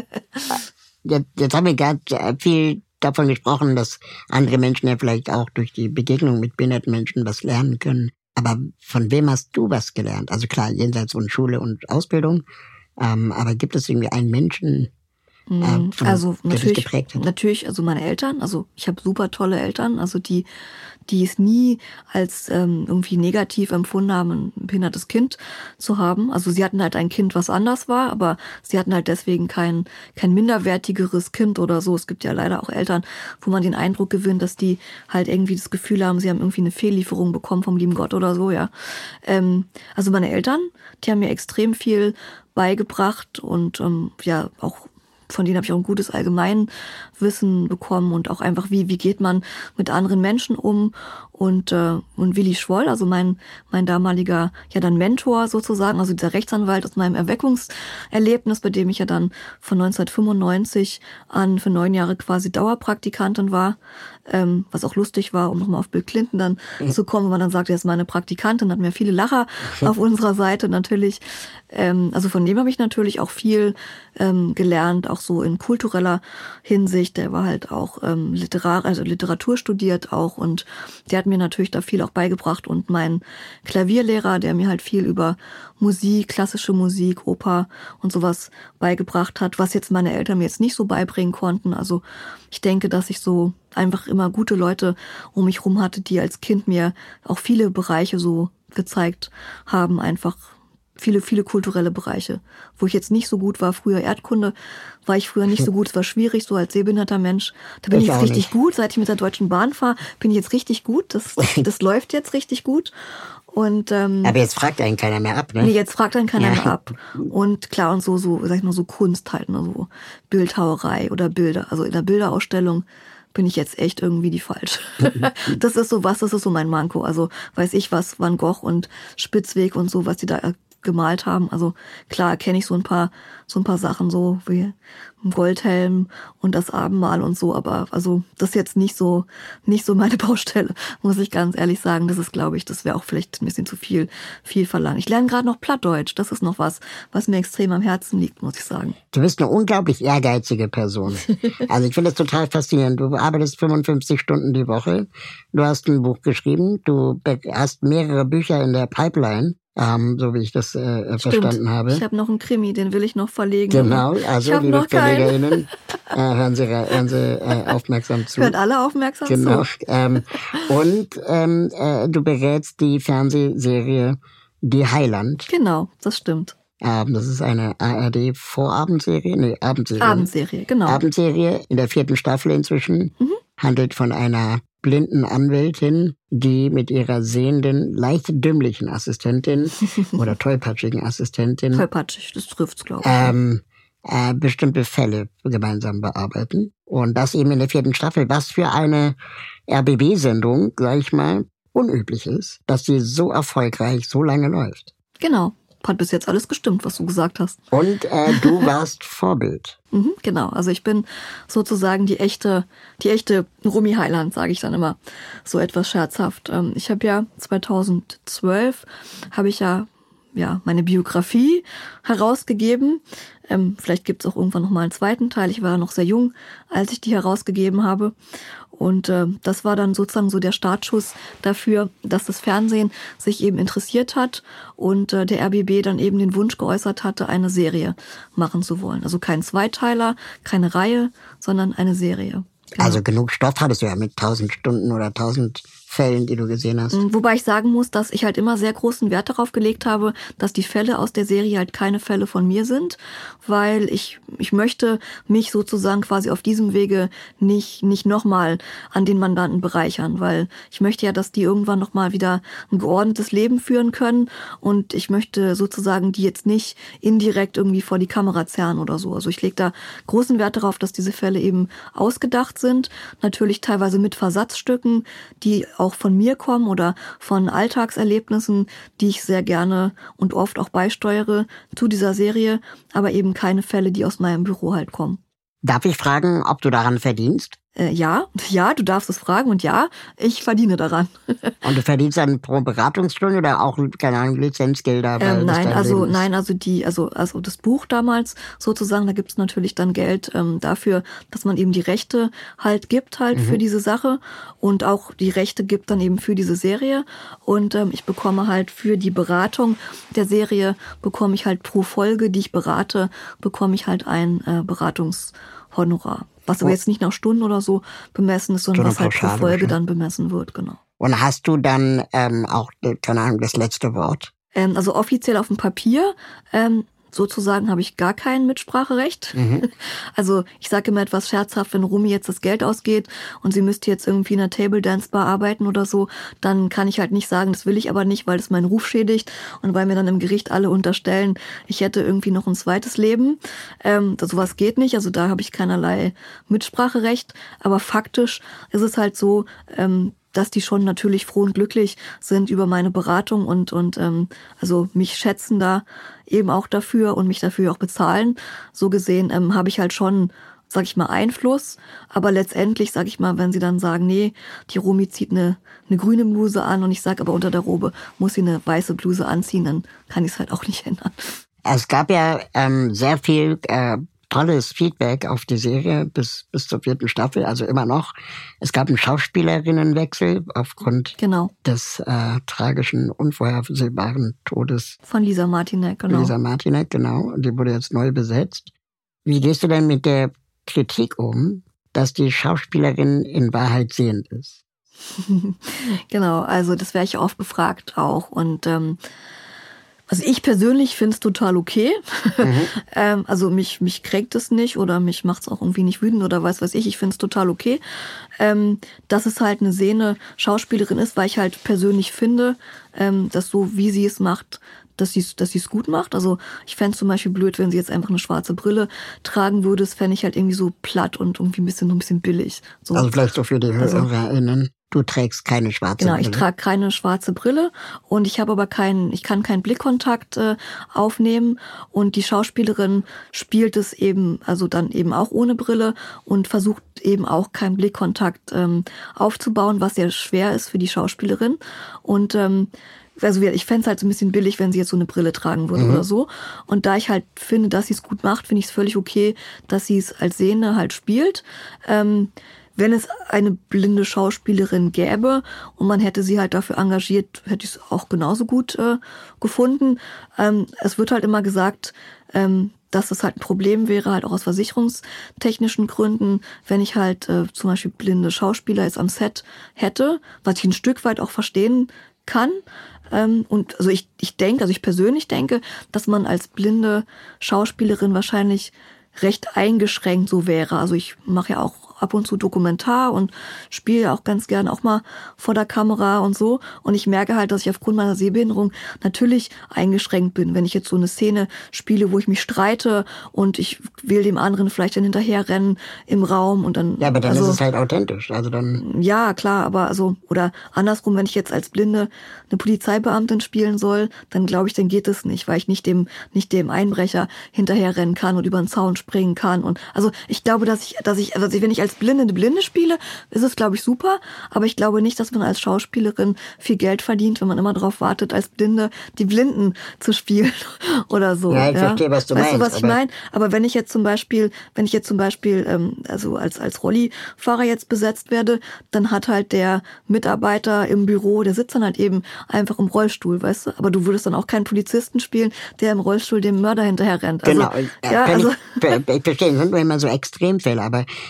jetzt, jetzt haben wir gerade viel davon gesprochen, dass andere Menschen ja vielleicht auch durch die Begegnung mit behinderten Menschen was lernen können. Aber von wem hast du was gelernt? Also klar, jenseits von Schule und Ausbildung. Ähm, aber gibt es irgendwie einen Menschen, äh, von, also der dich geprägt hat? Natürlich, also meine Eltern. Also ich habe super tolle Eltern, also die, die es nie als ähm, irgendwie negativ empfunden haben, ein behindertes Kind zu haben. Also sie hatten halt ein Kind, was anders war, aber sie hatten halt deswegen kein kein minderwertigeres Kind oder so. Es gibt ja leider auch Eltern, wo man den Eindruck gewinnt, dass die halt irgendwie das Gefühl haben, sie haben irgendwie eine Fehllieferung bekommen vom lieben Gott oder so, ja. Ähm, also meine Eltern, die haben mir extrem viel beigebracht und ähm, ja auch von denen habe ich auch ein gutes Allgemeinwissen bekommen und auch einfach, wie wie geht man mit anderen Menschen um. Und äh, und Willi Schwoll, also mein mein damaliger ja dann Mentor sozusagen, also dieser Rechtsanwalt aus meinem Erweckungserlebnis, bei dem ich ja dann von neunzehnhundertfünfundneunzig an für neun Jahre quasi Dauerpraktikantin war, ähm, was auch lustig war, um nochmal auf Bill Clinton dann mhm. zu kommen, wenn man dann sagt, er ist meine Praktikantin, hatten wir viele Lacher auf unserer Seite natürlich. Ähm, also von dem habe ich natürlich auch viel ähm, gelernt, auch so in kultureller Hinsicht. Der war halt auch ähm, Literar, also Literatur studiert auch, und der hat mir natürlich da viel auch beigebracht, und mein Klavierlehrer, der mir halt viel über Musik, klassische Musik, Oper und sowas beigebracht hat, was jetzt meine Eltern mir jetzt nicht so beibringen konnten. Also ich denke, dass ich so einfach immer gute Leute um mich rum hatte, die als Kind mir auch viele Bereiche so gezeigt haben, einfach viele, viele kulturelle Bereiche, wo ich jetzt nicht so gut war. Früher Erdkunde war ich früher nicht so gut. Es war schwierig, so als sehbehinderter Mensch. Da bin ich, ich jetzt richtig nicht. gut. Seit ich mit der Deutschen Bahn fahre, bin ich jetzt richtig gut. Das, das läuft jetzt richtig gut. Und, ähm, aber jetzt fragt einen keiner mehr ab, ne? Nee, jetzt fragt einen keiner ja. mehr ab. Und klar, und so, so, sag ich mal, so Kunst halt, ne, so Bildhauerei oder Bilder. Also in der Bilderausstellung bin ich jetzt echt irgendwie die Falsche. Das ist so was, das ist so mein Manko. Also weiß ich was, Van Gogh und Spitzweg und so, was die da gemalt haben. Also klar kenne ich so ein paar so ein paar Sachen, so wie Goldhelm und das Abendmahl und so, aber also das ist jetzt nicht so nicht so meine Baustelle, muss ich ganz ehrlich sagen. Das ist, glaube ich, das wäre auch vielleicht ein bisschen zu viel viel verlangt. Ich lerne gerade noch Plattdeutsch. Das ist noch was, was mir extrem am Herzen liegt, muss ich sagen. Du bist eine unglaublich ehrgeizige Person. Also ich finde das total faszinierend. Du arbeitest fünfundfünfzig Stunden die Woche. Du hast ein Buch geschrieben. Du hast mehrere Bücher in der Pipeline. Ähm, so wie ich das äh, verstanden habe. Ich habe noch einen Krimi, den will ich noch verlegen. Genau, also liebe KollegInnen, äh, hören Sie, hören Sie äh, aufmerksam zu. Hört alle aufmerksam genau. zu. Ähm, und ähm, äh, du berätst die Fernsehserie Die Heiland. Genau, das stimmt. Ähm, das ist eine A R D-Vorabendserie, nee, Abendserie. Abendserie, genau. Abendserie in der vierten Staffel inzwischen. Mhm. Handelt von einer blinden Anwältin, die mit ihrer sehenden, leicht dümmlichen Assistentin oder tollpatschigen Assistentin tollpatschig, das trifft's, glaube ich. Ähm, äh, bestimmte Fälle gemeinsam bearbeiten. Und das eben in der vierten Staffel, was für eine R B B-Sendung, sag ich mal, unüblich ist, dass sie so erfolgreich so lange läuft. Genau. Hat bis jetzt alles gestimmt, was du gesagt hast. Und äh, du warst Vorbild. Mhm, genau, also ich bin sozusagen die echte, die echte Rumi Heiland, sage ich dann immer so etwas scherzhaft. Ich habe ja zweitausendzwölf habe ich ja ja meine Biografie herausgegeben. Ähm, vielleicht gibt es auch irgendwann noch mal einen zweiten Teil. Ich war noch sehr jung, als ich die herausgegeben habe. Und äh, das war dann sozusagen so der Startschuss dafür, dass das Fernsehen sich eben interessiert hat und äh, der R B B dann eben den Wunsch geäußert hatte, eine Serie machen zu wollen. Also kein Zweiteiler, keine Reihe, sondern eine Serie. Genau. Also genug Stoff hattest du ja mit tausend Stunden oder tausend Fällen, die du gesehen hast. Wobei ich sagen muss, dass ich halt immer sehr großen Wert darauf gelegt habe, dass die Fälle aus der Serie halt keine Fälle von mir sind, weil ich ich möchte mich sozusagen quasi auf diesem Wege nicht nicht nochmal an den Mandanten bereichern, weil ich möchte ja, dass die irgendwann nochmal wieder ein geordnetes Leben führen können und ich möchte sozusagen die jetzt nicht indirekt irgendwie vor die Kamera zerren oder so. Also ich lege da großen Wert darauf, dass diese Fälle eben ausgedacht sind, natürlich teilweise mit Versatzstücken, die auch von mir kommen oder von Alltagserlebnissen, die ich sehr gerne und oft auch beisteuere zu dieser Serie, aber eben keine Fälle, die aus meinem Büro halt kommen. Darf ich fragen, ob du daran verdienst? Äh, ja, ja, du darfst es fragen und ja, ich verdiene daran. Und du verdienst dann pro Beratungsstunde oder auch, keine Ahnung, Lizenzgelder? Ähm, nein, also nein, also die, also also das Buch damals sozusagen, da gibt's natürlich dann Geld ähm, dafür, dass man eben die Rechte halt gibt halt mhm. für diese Sache und auch die Rechte gibt dann eben für diese Serie und ähm, ich bekomme halt für die Beratung der Serie bekomme ich halt pro Folge, die ich berate, bekomme ich halt ein äh, Beratungshonorar. Was aber jetzt nicht nach Stunden oder so bemessen ist, sondern was halt pro Folge dann bemessen wird, genau. Und hast du dann ähm, auch, keine Ahnung, das letzte Wort? Ähm, also offiziell auf dem Papier ähm, sozusagen habe ich gar kein Mitspracherecht. Mhm. Also ich sage immer etwas scherzhaft, wenn Rumi jetzt das Geld ausgeht und sie müsste jetzt irgendwie in einer Table Dance Bar arbeiten oder so, dann kann ich halt nicht sagen, das will ich aber nicht, weil das meinen Ruf schädigt und weil mir dann im Gericht alle unterstellen, ich hätte irgendwie noch ein zweites Leben. Ähm, sowas geht nicht, also da habe ich keinerlei Mitspracherecht. Aber faktisch ist es halt so, ähm, dass die schon natürlich froh und glücklich sind über meine Beratung und und ähm, also mich schätzen da eben auch dafür und mich dafür auch bezahlen. So gesehen ähm, habe ich halt schon, sag ich mal, Einfluss. Aber letztendlich, sag ich mal, wenn sie dann sagen, nee, die Rumi zieht eine eine grüne Bluse an und ich sag aber unter der Robe muss sie eine weiße Bluse anziehen, dann kann ich es halt auch nicht ändern. Es gab ja ähm, sehr viel äh tolles Feedback auf die Serie bis bis zur vierten Staffel, also immer noch. Es gab einen Schauspielerinnenwechsel aufgrund genau. des äh, tragischen, unvorhersehbaren Todes von Lisa Martinek, genau. Lisa Martinek, genau. Und die wurde jetzt neu besetzt. Wie gehst du denn mit der Kritik um, dass die Schauspielerin in Wahrheit sehend ist? Genau, also das werde ich oft gefragt auch und ähm, also ich persönlich finde es total okay. Mhm. ähm, also mich mich kränkt es nicht oder mich macht es auch irgendwie nicht wütend oder was weiß ich. Ich finde es total okay, ähm, dass es halt eine sehende Schauspielerin ist, weil ich halt persönlich finde, ähm, dass so wie sie es macht, dass sie dass sie es gut macht. Also ich fände es zum Beispiel blöd, wenn sie jetzt einfach eine schwarze Brille tragen würde. Das fände ich halt irgendwie so platt und irgendwie ein bisschen, ein bisschen billig. So. Also vielleicht so für die HörerInnen. Also, du trägst keine schwarze genau, Brille. Genau, ich trage keine schwarze Brille und ich habe aber keinen, ich kann keinen Blickkontakt äh, aufnehmen und die Schauspielerin spielt es eben, also dann eben auch ohne Brille und versucht eben auch keinen Blickkontakt ähm, aufzubauen, was sehr schwer ist für die Schauspielerin und ähm, also ich fände es halt so ein bisschen billig, wenn sie jetzt so eine Brille tragen würde mhm. oder so. Und da ich halt finde, dass sie es gut macht, finde ich es völlig okay, dass sie es als Sehende halt spielt. Ähm, Wenn es eine blinde Schauspielerin gäbe und man hätte sie halt dafür engagiert, hätte ich es auch genauso gut äh, gefunden. Ähm, es wird halt immer gesagt, ähm, dass das halt ein Problem wäre, halt auch aus versicherungstechnischen Gründen, wenn ich halt äh, zum Beispiel blinde Schauspieler jetzt am Set hätte, was ich ein Stück weit auch verstehen kann. Ähm, und also ich, ich denke, also ich persönlich denke, dass man als blinde Schauspielerin wahrscheinlich recht eingeschränkt so wäre. Also ich mache ja auch ab und zu Dokumentar und spiele auch ganz gern auch mal vor der Kamera und so. Und ich merke halt, dass ich aufgrund meiner Sehbehinderung natürlich eingeschränkt bin. Wenn ich jetzt so eine Szene spiele, wo ich mich streite und ich will dem anderen vielleicht dann hinterherrennen im Raum und dann... Ja, aber dann also, ist es halt authentisch. Also dann... Ja, klar, aber also, oder andersrum, wenn ich jetzt als Blinde eine Polizeibeamtin spielen soll, dann glaube ich, dann geht es nicht, weil ich nicht dem, nicht dem Einbrecher hinterherrennen kann und über den Zaun springen kann. Und also ich glaube, dass ich, dass ich, also wenn ich als Blinde eine Blinde spiele, ist es, glaube ich, super. Aber ich glaube nicht, dass man als Schauspielerin viel Geld verdient, wenn man immer darauf wartet, als Blinde die Blinden zu spielen oder so. Ja, ich ja? verstehe, was du weißt meinst. Weißt du, was ich meine? Aber wenn ich jetzt zum Beispiel, wenn ich jetzt zum Beispiel, ähm, also als als Rollifahrer jetzt besetzt werde, dann hat halt der Mitarbeiter im Büro, der sitzt dann halt eben einfach im Rollstuhl, weißt du? Aber du würdest dann auch keinen Polizisten spielen, der im Rollstuhl dem Mörder hinterher rennt. Also, genau. Ja, also ich, ich verstehe, das sind nur immer so Extremfälle, aber ähm,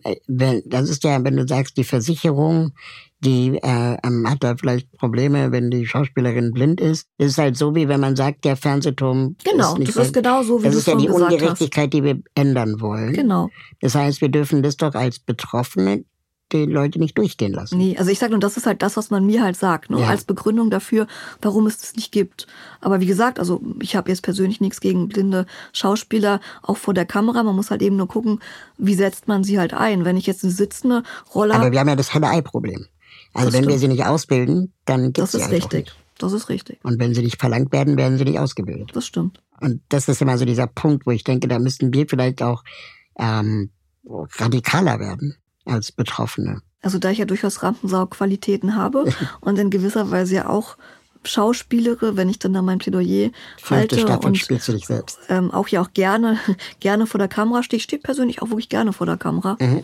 wenn, das ist ja, wenn du sagst, die Versicherung, die äh, hat da vielleicht Probleme, wenn die Schauspielerin blind ist. Das ist halt so, wie wenn man sagt, der Fernsehturm genau, ist nicht... das ist genau so, wie du es schon gesagt hast. Das ist ja die Ungerechtigkeit, die wir ändern wollen. Genau. Das heißt, wir dürfen das doch als Betroffene die Leute nicht durchgehen lassen. Nee, also ich sage nur, das ist halt das, was man mir halt sagt, ne? Ja. Als Begründung dafür, warum es das nicht gibt. Aber wie gesagt, also ich habe jetzt persönlich nichts gegen blinde Schauspieler, auch vor der Kamera. Man muss halt eben nur gucken, wie setzt man sie halt ein. Wenn ich jetzt eine sitzende Rolle... Aber wir haben ja das Henne-Ei-Problem. Also das wenn stimmt. wir sie nicht ausbilden, dann gibt es sie Das ist halt richtig. Das ist richtig. Und wenn sie nicht verlangt werden, werden sie nicht ausgebildet. Das stimmt. Und das ist immer so dieser Punkt, wo ich denke, da müssten wir vielleicht auch ähm, radikaler werden als Betroffene. Also da ich ja durchaus Rampensau-Qualitäten habe und in gewisser Weise ja auch schauspielere, wenn ich dann da mein Plädoyer halte Staffel und spielst du dich selbst. Ähm, auch ja auch gerne gerne vor der Kamera stehe. Ich stehe persönlich auch wirklich gerne vor der Kamera. Mhm.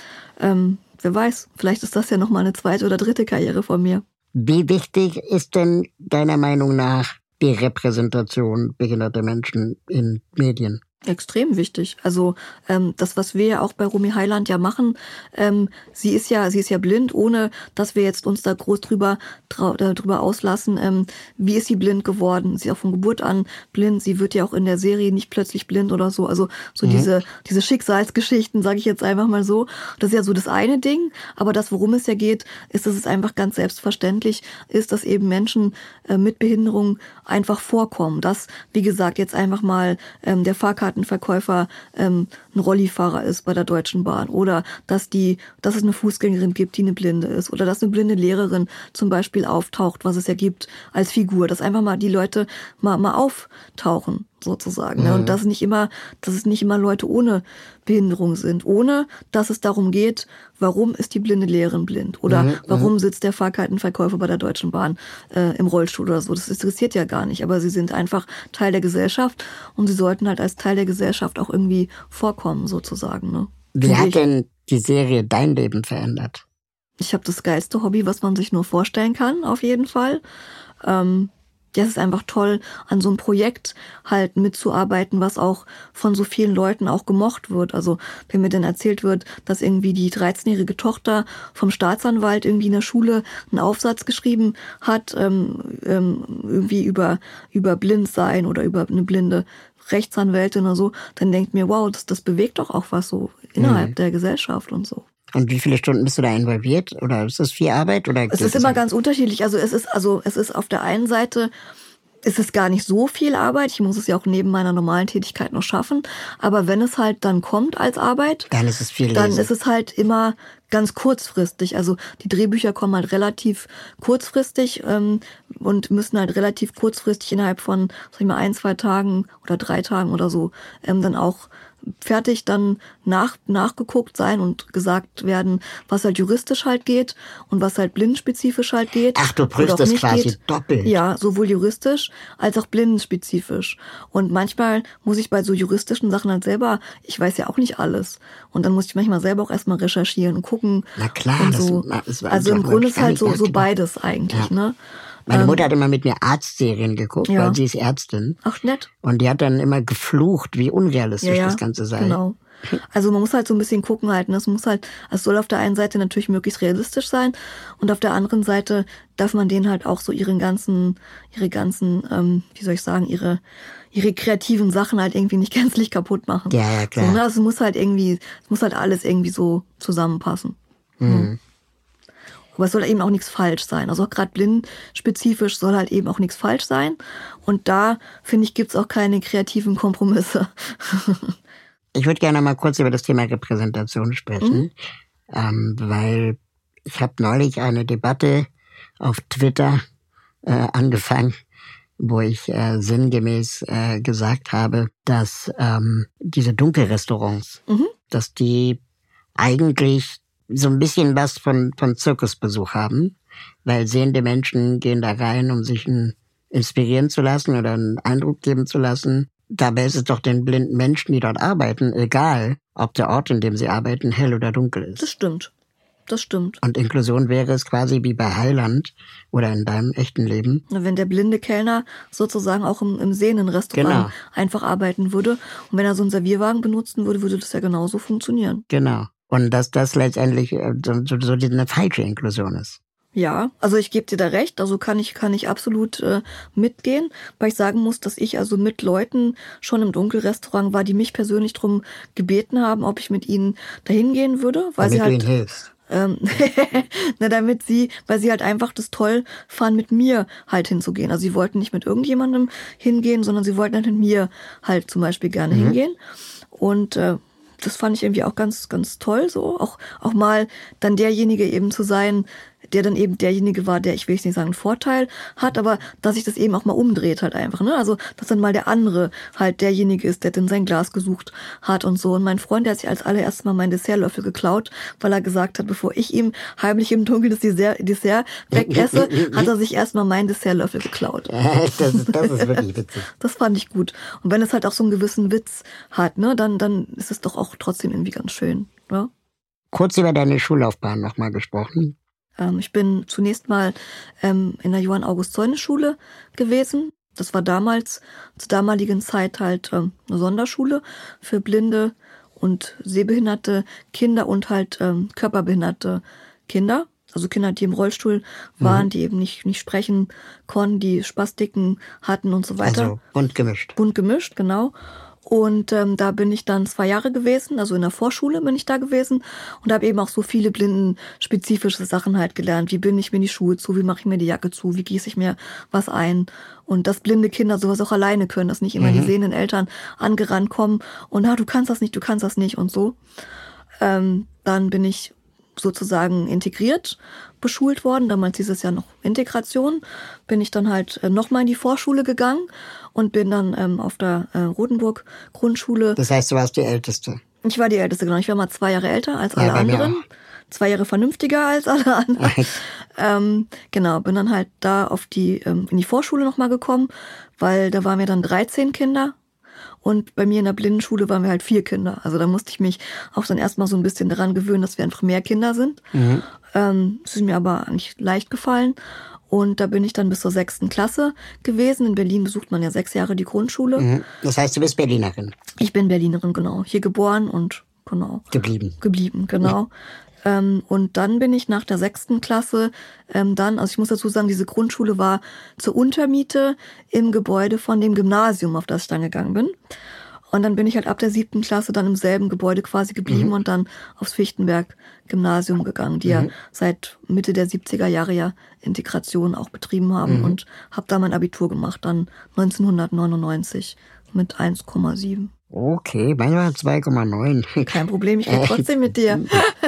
Ähm, wer weiß, vielleicht ist das ja nochmal eine zweite oder dritte Karriere von mir. Wie wichtig ist denn deiner Meinung nach die Repräsentation behinderter Menschen in Medien? Extrem wichtig. Also ähm, das, was wir ja auch bei Romy Heiland ja machen, ähm, sie ist ja, sie ist ja blind, ohne dass wir jetzt uns da groß drüber trau- drüber auslassen. Ähm, wie ist sie blind geworden? Sie ist auch von Geburt an blind. Sie wird ja auch in der Serie nicht plötzlich blind oder so. Also so mhm. diese diese Schicksalsgeschichten, sage ich jetzt einfach mal so. Das ist ja so das eine Ding. Aber das, worum es ja geht, ist, dass es einfach ganz selbstverständlich ist, dass eben Menschen äh, mit Behinderung einfach vorkommen. Dass, wie gesagt, jetzt einfach mal ähm, der Fahrkarten Verkäufer ähm, ein Rollifahrer ist bei der Deutschen Bahn oder dass die, dass es eine Fußgängerin gibt, die eine Blinde ist oder dass eine blinde Lehrerin zum Beispiel auftaucht, was es ja gibt als Figur, dass einfach mal die Leute mal mal auftauchen sozusagen. Mhm. Ne? Und dass nicht immer, dass es nicht immer Leute ohne Behinderung sind, ohne dass es darum geht, warum ist die blinde Lehrerin blind oder mhm. warum sitzt der Fahrkartenverkäufer bei der Deutschen Bahn äh, im Rollstuhl oder so. Das interessiert ja gar nicht, aber sie sind einfach Teil der Gesellschaft und sie sollten halt als Teil der Gesellschaft auch irgendwie vorkommen sozusagen. Ne? Wie hat denn die Serie dein Leben verändert? Ich habe das geilste Hobby, was man sich nur vorstellen kann, auf jeden Fall. Ähm, Ja, es ist einfach toll, an so einem Projekt halt mitzuarbeiten, was auch von so vielen Leuten auch gemocht wird. Also wenn mir dann erzählt wird, dass irgendwie die dreizehnjährige Tochter vom Staatsanwalt irgendwie in der Schule einen Aufsatz geschrieben hat, ähm, ähm, irgendwie über über Blindsein oder über eine blinde Rechtsanwältin oder so, dann denkt mir, wow, das, das bewegt doch auch was so innerhalb mhm. der Gesellschaft und so. Und wie viele Stunden bist du da involviert? Oder ist das viel Arbeit? Oder es ist immer ganz unterschiedlich. Also es ist, also es ist auf der einen Seite, ist es gar nicht so viel Arbeit. Ich muss es ja auch neben meiner normalen Tätigkeit noch schaffen. Aber wenn es halt dann kommt als Arbeit, dann ist es viel dann lesen. ist es halt immer ganz kurzfristig. Also die Drehbücher kommen halt relativ kurzfristig ähm, und müssen halt relativ kurzfristig innerhalb von, sag ich mal, ein, zwei Tagen oder drei Tagen oder so ähm, dann auch fertig dann nach, nachgeguckt sein und gesagt werden, was halt juristisch halt geht und was halt blindenspezifisch halt geht. Ach, du prüfst das quasi geht. doppelt. Ja, sowohl juristisch als auch blindenspezifisch. Und manchmal muss ich bei so juristischen Sachen halt selber, ich weiß ja auch nicht alles. Und dann muss ich manchmal selber auch erstmal recherchieren und gucken. Na klar, und so. das, das war also im Grunde ist halt so, so beides eigentlich, ja. ne? Meine Mutter hat immer mit mir Arztserien geguckt, ja. weil sie ist Ärztin. Ach, nett. Und die hat dann immer geflucht, wie unrealistisch ja, ja, das Ganze sei. Genau. Also man muss halt so ein bisschen gucken halt. Es muss halt, es soll auf der einen Seite natürlich möglichst realistisch sein und auf der anderen Seite darf man denen halt auch so ihren ganzen, ihre ganzen, ähm, wie soll ich sagen, ihre ihre kreativen Sachen halt irgendwie nicht gänzlich kaputt machen. Ja, ja, klar. So, ne? Also es muss halt irgendwie, es muss halt alles irgendwie so zusammenpassen. Mhm. Mhm. Aber es soll eben auch nichts falsch sein. Also auch gerade blindspezifisch soll halt eben auch nichts falsch sein. Und da, finde ich, gibt's auch keine kreativen Kompromisse. Ich würde gerne mal kurz über das Thema Repräsentation sprechen, mhm. ähm, weil ich habe neulich eine Debatte auf Twitter äh, angefangen, wo ich äh, sinngemäß äh, gesagt habe, dass ähm, diese Dunkelrestaurants, mhm. dass die eigentlich so ein bisschen was von, von Zirkusbesuch haben, weil sehende Menschen gehen da rein, um sich ein, inspirieren zu lassen oder einen Eindruck geben zu lassen. Dabei ist es doch den blinden Menschen, die dort arbeiten, egal, ob der Ort, in dem sie arbeiten, hell oder dunkel ist. Das stimmt. Das stimmt. Und Inklusion wäre es quasi wie bei Heiland oder in deinem echten Leben. Wenn der blinde Kellner sozusagen auch im, im sehenden Restaurant genau. einfach arbeiten würde und wenn er so einen Servierwagen benutzen würde, würde das ja genauso funktionieren. Genau. Und dass das letztendlich so, so, so eine falsche Inklusion ist. Ja, also ich gebe dir da recht, also kann ich kann ich absolut äh, mitgehen, weil ich sagen muss, dass ich also mit Leuten schon im Dunkelrestaurant war, die mich persönlich drum gebeten haben, ob ich mit ihnen dahin gehen würde, weil damit sie halt du ihnen hilfst. Ähm, na, damit sie, weil sie halt einfach das toll fanden, mit mir halt hinzugehen. Also sie wollten nicht mit irgendjemandem hingehen, sondern sie wollten halt mit mir halt zum Beispiel gerne mhm. hingehen. Und äh, das fand ich irgendwie auch ganz, ganz toll, so auch auch mal dann derjenige eben zu sein, der dann eben derjenige war, der, ich will nicht sagen, einen Vorteil hat, aber dass sich das eben auch mal umdreht halt einfach, ne? Also, dass dann mal der andere halt derjenige ist, der dann sein Glas gesucht hat und so. Und mein Freund, der hat sich als allererstes mal meinen Dessertlöffel geklaut, weil er gesagt hat, bevor ich ihm heimlich im Dunkeln das Dessert, Dessert wegesse, hat er sich erstmal meinen Dessertlöffel geklaut. Das ist, das ist wirklich witzig. Das fand ich gut. Und wenn es halt auch so einen gewissen Witz hat, ne, dann, dann ist es doch auch trotzdem irgendwie ganz schön, ne? Kurz über deine Schullaufbahn nochmal gesprochen. Ich bin zunächst mal ähm, in der Johann-August-Zeunes-Schule gewesen. Das war damals, zur damaligen Zeit halt ähm, eine Sonderschule für blinde und sehbehinderte Kinder und halt ähm, körperbehinderte Kinder. Also Kinder, die im Rollstuhl waren, mhm. die eben nicht nicht sprechen konnten, die Spastiken hatten und so weiter. Also bunt gemischt. Bunt gemischt, genau. Und ähm, da bin ich dann zwei Jahre gewesen, also in der Vorschule bin ich da gewesen und habe eben auch so viele blindenspezifische Sachen halt gelernt. Wie binde ich mir die Schuhe zu, wie mache ich mir die Jacke zu, wie gieße ich mir was ein. Und dass blinde Kinder sowas auch alleine können, dass nicht immer mhm. die sehenden Eltern angerannt kommen und ah, du kannst das nicht, du kannst das nicht und so. Ähm, dann bin ich sozusagen integriert beschult worden. Damals hieß es ja noch Integration. Bin ich dann halt äh, nochmal in die Vorschule gegangen und bin dann ähm, auf der äh, Rotenburg-Grundschule. Das heißt, du warst die Älteste? Ich war die Älteste, genau. Ich war mal zwei Jahre älter als alle ja, anderen. Zwei Jahre vernünftiger als alle anderen. ähm, genau, bin dann halt da auf die ähm, in die Vorschule nochmal gekommen, weil da waren wir dann dreizehn Kinder. Und bei mir in der Blindenschule waren wir halt vier Kinder. Also da musste ich mich auch dann erstmal so ein bisschen daran gewöhnen, dass wir einfach mehr Kinder sind. Mhm. Ähm, das ist mir aber eigentlich leicht gefallen. Und da bin ich dann bis zur sechsten Klasse gewesen. In Berlin besucht man ja sechs Jahre die Grundschule. Mhm. Das heißt, du bist Berlinerin? Ich bin Berlinerin, genau. Hier geboren und genau. Geblieben. Geblieben, genau. Ja. Ähm, und dann bin ich nach der sechsten Klasse ähm, dann, also ich muss dazu sagen, diese Grundschule war zur Untermiete im Gebäude von dem Gymnasium, auf das ich dann gegangen bin. Und dann bin ich halt ab der siebten Klasse dann im selben Gebäude quasi geblieben mhm. und dann aufs Fichtenberg-Gymnasium gegangen, die mhm. ja seit Mitte der siebziger Jahre ja Integration auch betrieben haben mhm. und habe da mein Abitur gemacht, dann neunzehnhundertneunundneunzig mit eins Komma sieben. Okay, manchmal zwei Komma neun. Kein Problem, ich rede trotzdem mit dir.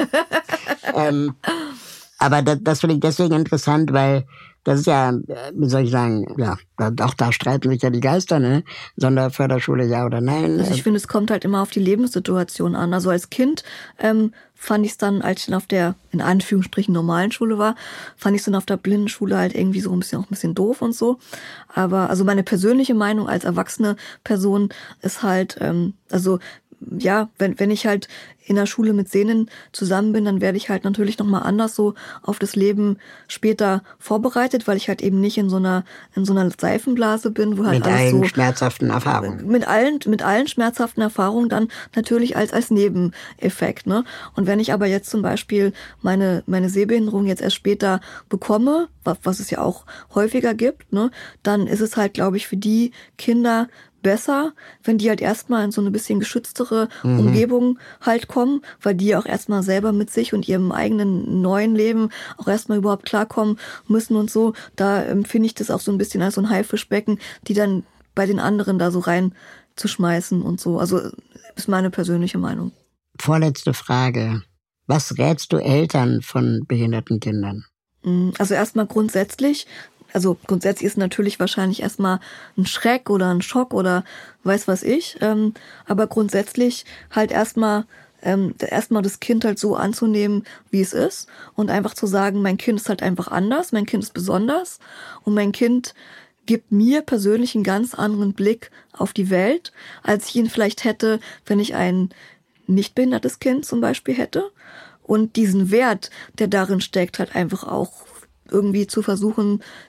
ähm, aber das, das finde ich deswegen interessant, weil das ist ja, wie soll ich sagen, ja, auch da streiten sich ja die Geister, ne? Sonderförderschule, ja oder nein? Also ich finde, es kommt halt immer auf die Lebenssituation an. Also als Kind ähm, fand ich es dann, als ich dann auf der, in Anführungsstrichen, normalen Schule war, fand ich es dann auf der Blindenschule halt irgendwie so ein bisschen, auch ein bisschen doof und so. Aber also meine persönliche Meinung als erwachsene Person ist halt, ähm, also ja, wenn wenn ich halt in der Schule mit Sehnen zusammen bin, dann werde ich halt natürlich nochmal anders so auf das Leben später vorbereitet, weil ich halt eben nicht in so einer in so einer Seifenblase bin, wo halt mit alles allen so schmerzhaften Erfahrungen. Mit allen mit allen schmerzhaften Erfahrungen dann natürlich als als Nebeneffekt, ne? Und wenn ich aber jetzt zum Beispiel meine meine Sehbehinderung jetzt erst später bekomme, was, was es ja auch häufiger gibt, ne, dann ist es halt, glaube ich, für die Kinder besser, wenn die halt erstmal in so eine bisschen geschütztere mhm. Umgebung halt kommen, weil die auch erstmal selber mit sich und ihrem eigenen neuen Leben auch erstmal überhaupt klarkommen müssen und so. Da empfinde ich das auch so ein bisschen als so ein Haifischbecken, die dann bei den anderen da so rein zu schmeißen und so. Also ist meine persönliche Meinung. Vorletzte Frage. Was rätst du Eltern von behinderten Kindern? Also erstmal grundsätzlich, also grundsätzlich ist natürlich wahrscheinlich erstmal ein Schreck oder ein Schock oder weiß was ich, ähm, aber grundsätzlich halt erstmal ähm, erstmal das Kind halt so anzunehmen, wie es ist und einfach zu sagen, mein Kind ist halt einfach anders, mein Kind ist besonders und mein Kind gibt mir persönlich einen ganz anderen Blick auf die Welt, als ich ihn vielleicht hätte, wenn ich ein nicht behindertes Kind zum Beispiel hätte. Und diesen Wert, der darin steckt, halt einfach auch irgendwie zu versuchen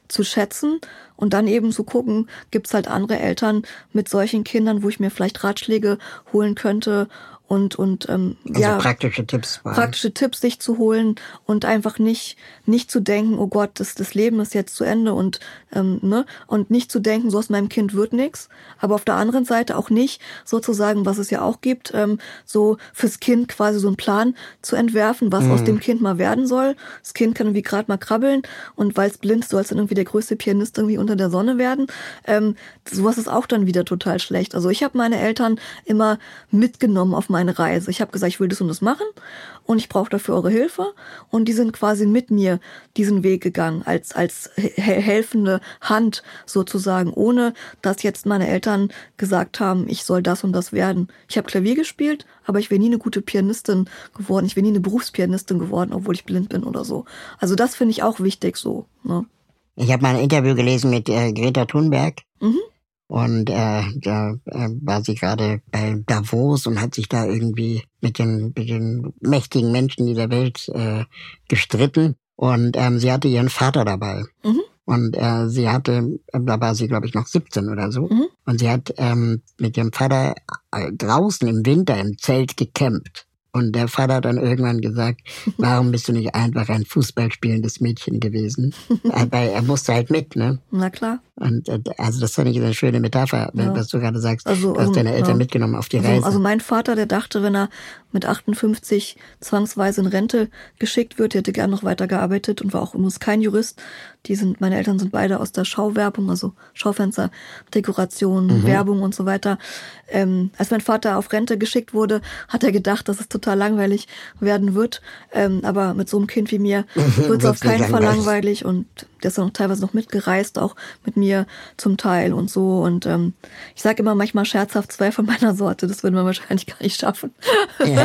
zu schätzen und dann eben zu gucken, gibt's halt andere Eltern mit solchen Kindern, wo ich mir vielleicht Ratschläge holen könnte und und ähm, also ja praktische Tipps waren. praktische Tipps sich zu holen und einfach nicht nicht zu denken, oh Gott, das das Leben ist jetzt zu Ende und ähm, ne und nicht zu denken, so aus meinem Kind wird nichts, aber auf der anderen Seite auch nicht sozusagen, was es ja auch gibt, ähm, so fürs Kind quasi so einen Plan zu entwerfen, was mhm. aus dem Kind mal werden soll. Das Kind kann irgendwie gerade mal krabbeln und weil es blind ist, soll es dann irgendwie der größte Pianist irgendwie unter der Sonne werden. Ähm, sowas ist auch dann wieder total schlecht. Also ich habe meine Eltern immer mitgenommen auf meine Reise. Ich habe gesagt, ich will das und das machen und ich brauche dafür eure Hilfe. Und die sind quasi mit mir diesen Weg gegangen, als als helfende Hand sozusagen, ohne dass jetzt meine Eltern gesagt haben, ich soll das und das werden. Ich habe Klavier gespielt, aber ich wäre nie eine gute Pianistin geworden. Ich wäre nie eine Berufspianistin geworden, obwohl ich blind bin oder so. Also das finde ich auch wichtig so. Ne? Ich habe mal ein Interview gelesen mit äh, Greta Thunberg. Mhm. Und äh, da äh, war sie gerade bei Davos und hat sich da irgendwie mit den, mit den mächtigen Menschen dieser Welt äh, gestritten. Und ähm, sie hatte ihren Vater dabei. Mhm. Und äh, sie hatte, da war sie glaube ich noch siebzehn oder so. Mhm. Und sie hat ähm, mit ihrem Vater äh, draußen im Winter im Zelt gecampt. Und der Vater hat dann irgendwann gesagt, warum bist du nicht einfach ein Fußballspielendes Mädchen gewesen? Weil er musste halt mit, ne? Na klar. Und äh, also das fand ich eine schöne Metapher, ja. was du gerade sagst. Also, du hast deine Eltern ja. mitgenommen auf die also, Reise. Also mein Vater, der dachte, wenn er mit achtundfünfzig zwangsweise in Rente geschickt wird, der hätte gern noch weiter gearbeitet und war auch übrigens kein Jurist. Die sind, meine Eltern sind beide aus der Schauwerbung, also Schaufenster, Dekoration, mhm. Werbung und so weiter. Ähm, als mein Vater auf Rente geschickt wurde, hat er gedacht, dass es total langweilig werden wird. Ähm, aber mit so einem Kind wie mir wird es auf keinen Fall langweilig. Und der ist auch teilweise noch mitgereist, auch mit mir zum Teil und so. Und ähm, ich sage immer manchmal scherzhaft, zwei von meiner Sorte, das würden wir wahrscheinlich gar nicht schaffen. Ja.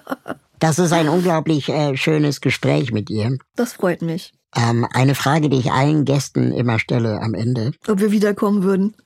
Das ist ein unglaublich äh, schönes Gespräch mit ihr. Das freut mich. Ähm, eine Frage, die ich allen Gästen immer stelle am Ende. Ob wir wiederkommen würden.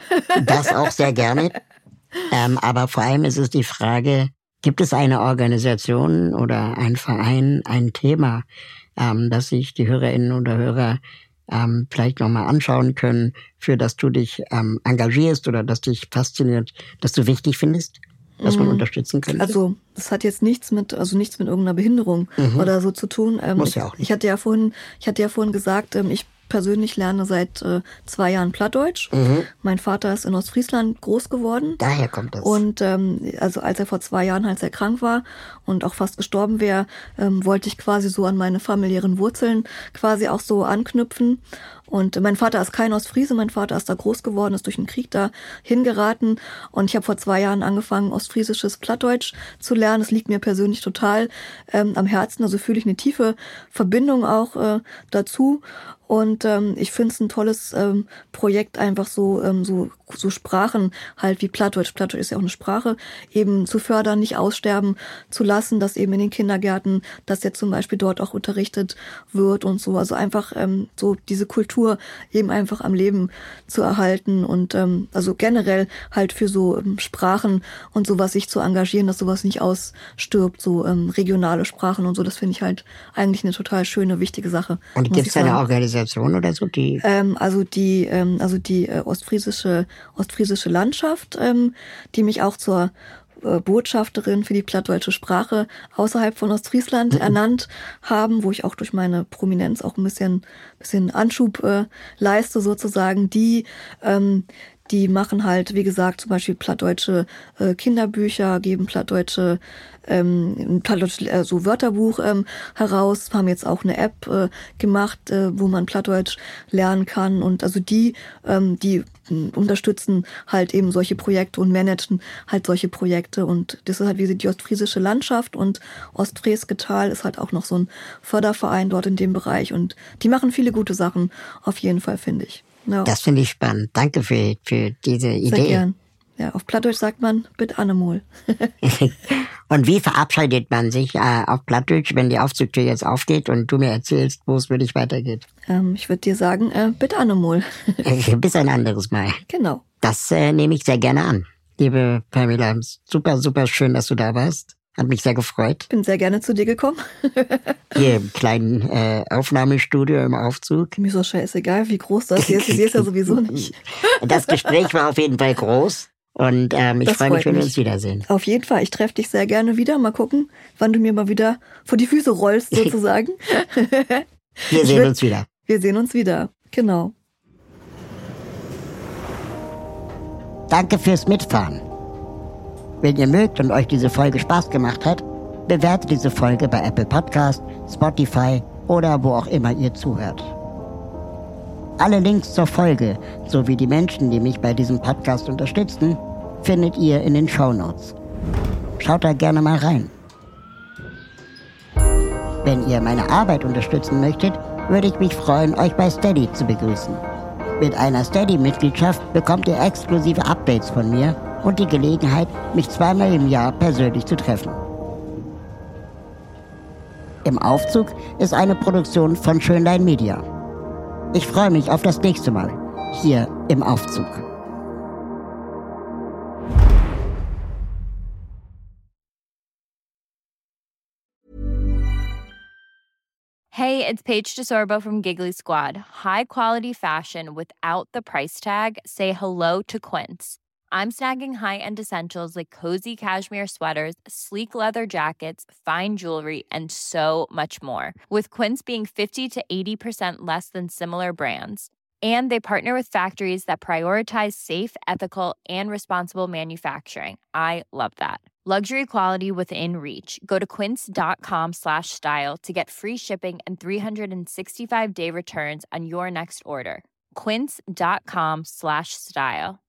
Das auch sehr gerne. Ähm, aber vor allem ist es die Frage, gibt es eine Organisation oder ein Verein, ein Thema, ähm, das sich die Hörerinnen oder Hörer ähm, vielleicht nochmal anschauen können, für das du dich ähm, engagierst oder das dich fasziniert, das du wichtig findest, was man unterstützen könnte? Also das hat jetzt nichts mit, also nichts mit irgendeiner Behinderung mhm. oder so zu tun. Ähm, Muss ja auch nicht. Ich, ich hatte ja vorhin, ich hatte ja vorhin gesagt, ähm, ich persönlich lerne seit äh, zwei Jahren Plattdeutsch. Mhm. Mein Vater ist in Ostfriesland groß geworden. Daher kommt das. Und ähm, also als er vor zwei Jahren, als er krank war und auch fast gestorben wäre, ähm, wollte ich quasi so an meine familiären Wurzeln quasi auch so anknüpfen. Und mein Vater ist kein Ostfriese, mein Vater ist da groß geworden, ist durch den Krieg da hingeraten. Und ich habe vor zwei Jahren angefangen, ostfriesisches Plattdeutsch zu lernen. Das liegt mir persönlich total ähm, am Herzen. Also fühle ich eine tiefe Verbindung auch äh, dazu. Und ähm, ich finde es ein tolles ähm, Projekt, einfach so ähm, so so Sprachen halt wie Plattdeutsch, Plattdeutsch ist ja auch eine Sprache, eben zu fördern, nicht aussterben zu lassen, dass eben in den Kindergärten, dass jetzt zum Beispiel dort auch unterrichtet wird und so. Also einfach ähm, so diese Kultur eben einfach am Leben zu erhalten und ähm, also generell halt für so ähm, Sprachen und sowas sich zu engagieren, dass sowas nicht ausstirbt, so ähm, regionale Sprachen und so. Das finde ich halt eigentlich eine total schöne, wichtige Sache. Und gibt es eine Organisation oder so, die? Ähm, also die, ähm, also die äh, ostfriesische ostfriesische Landschaft, ähm, die mich auch zur äh, Botschafterin für die plattdeutsche Sprache außerhalb von Ostfriesland mhm. ernannt haben, wo ich auch durch meine Prominenz auch ein bisschen, bisschen Anschub äh, leiste sozusagen. Die ähm, Die machen halt, wie gesagt, zum Beispiel plattdeutsche äh, Kinderbücher, geben plattdeutsche, ähm, plattdeutsch, äh, so Wörterbuch ähm, heraus, haben jetzt auch eine App äh, gemacht, äh, wo man Plattdeutsch lernen kann. Und also die, ähm, die unterstützen halt eben solche Projekte und managen halt solche Projekte. Und das ist halt wie die ostfriesische Landschaft und Ostfriesgetal ist halt auch noch so ein Förderverein dort in dem Bereich. Und die machen viele gute Sachen, auf jeden Fall, finde ich. Ja. Das finde ich spannend. Danke für, für diese Idee. Sehr gern. Ja, auf Plattdeutsch sagt man, bitte Annemol. Und wie verabschiedet man sich äh, auf Plattdeutsch, wenn die Aufzugtür jetzt aufgeht und du mir erzählst, wo es für dich weitergeht? Ähm, ich würde dir sagen, äh, bitte Annemol. Bis ein anderes Mal. Genau. Das äh, nehme ich sehr gerne an. Liebe Pamela, super, super schön, dass du da warst. Hat mich sehr gefreut. Bin sehr gerne zu dir gekommen. Hier im kleinen äh, Aufnahmestudio im Aufzug. Mir ist doch scheißegal, wie groß das hier ist. Ich sehe es ja sowieso nicht. Das Gespräch war auf jeden Fall groß. Und ähm, ich freue mich, wenn wir uns wiedersehen. Auf jeden Fall. Ich treffe dich sehr gerne wieder. Mal gucken, wann du mir mal wieder vor die Füße rollst, sozusagen. Wir sehen will, uns wieder. Wir sehen uns wieder. Genau. Danke fürs Mitfahren. Wenn ihr mögt und euch diese Folge Spaß gemacht hat, bewertet diese Folge bei Apple Podcast, Spotify oder wo auch immer ihr zuhört. Alle Links zur Folge sowie die Menschen, die mich bei diesem Podcast unterstützen, findet ihr in den Shownotes. Schaut da gerne mal rein. Wenn ihr meine Arbeit unterstützen möchtet, würde ich mich freuen, euch bei Steady zu begrüßen. Mit einer Steady-Mitgliedschaft bekommt ihr exklusive Updates von mir und die Gelegenheit, mich zweimal im Jahr persönlich zu treffen. Im Aufzug ist eine Produktion von Schönlein Media. Ich freue mich auf das nächste Mal, hier im Aufzug. Hey, it's Paige DeSorbo from Giggly Squad. High quality fashion without the price tag. Say hello to Quince. I'm snagging high-end essentials like cozy cashmere sweaters, sleek leather jackets, fine jewelry, and so much more. With Quince being fifty to eighty percent less than similar brands. And they partner with factories that prioritize safe, ethical, and responsible manufacturing. I love that. Luxury quality within reach. Go to quince.com slash style to get free shipping and three sixty-five day returns on your next order. Quince.com slash style.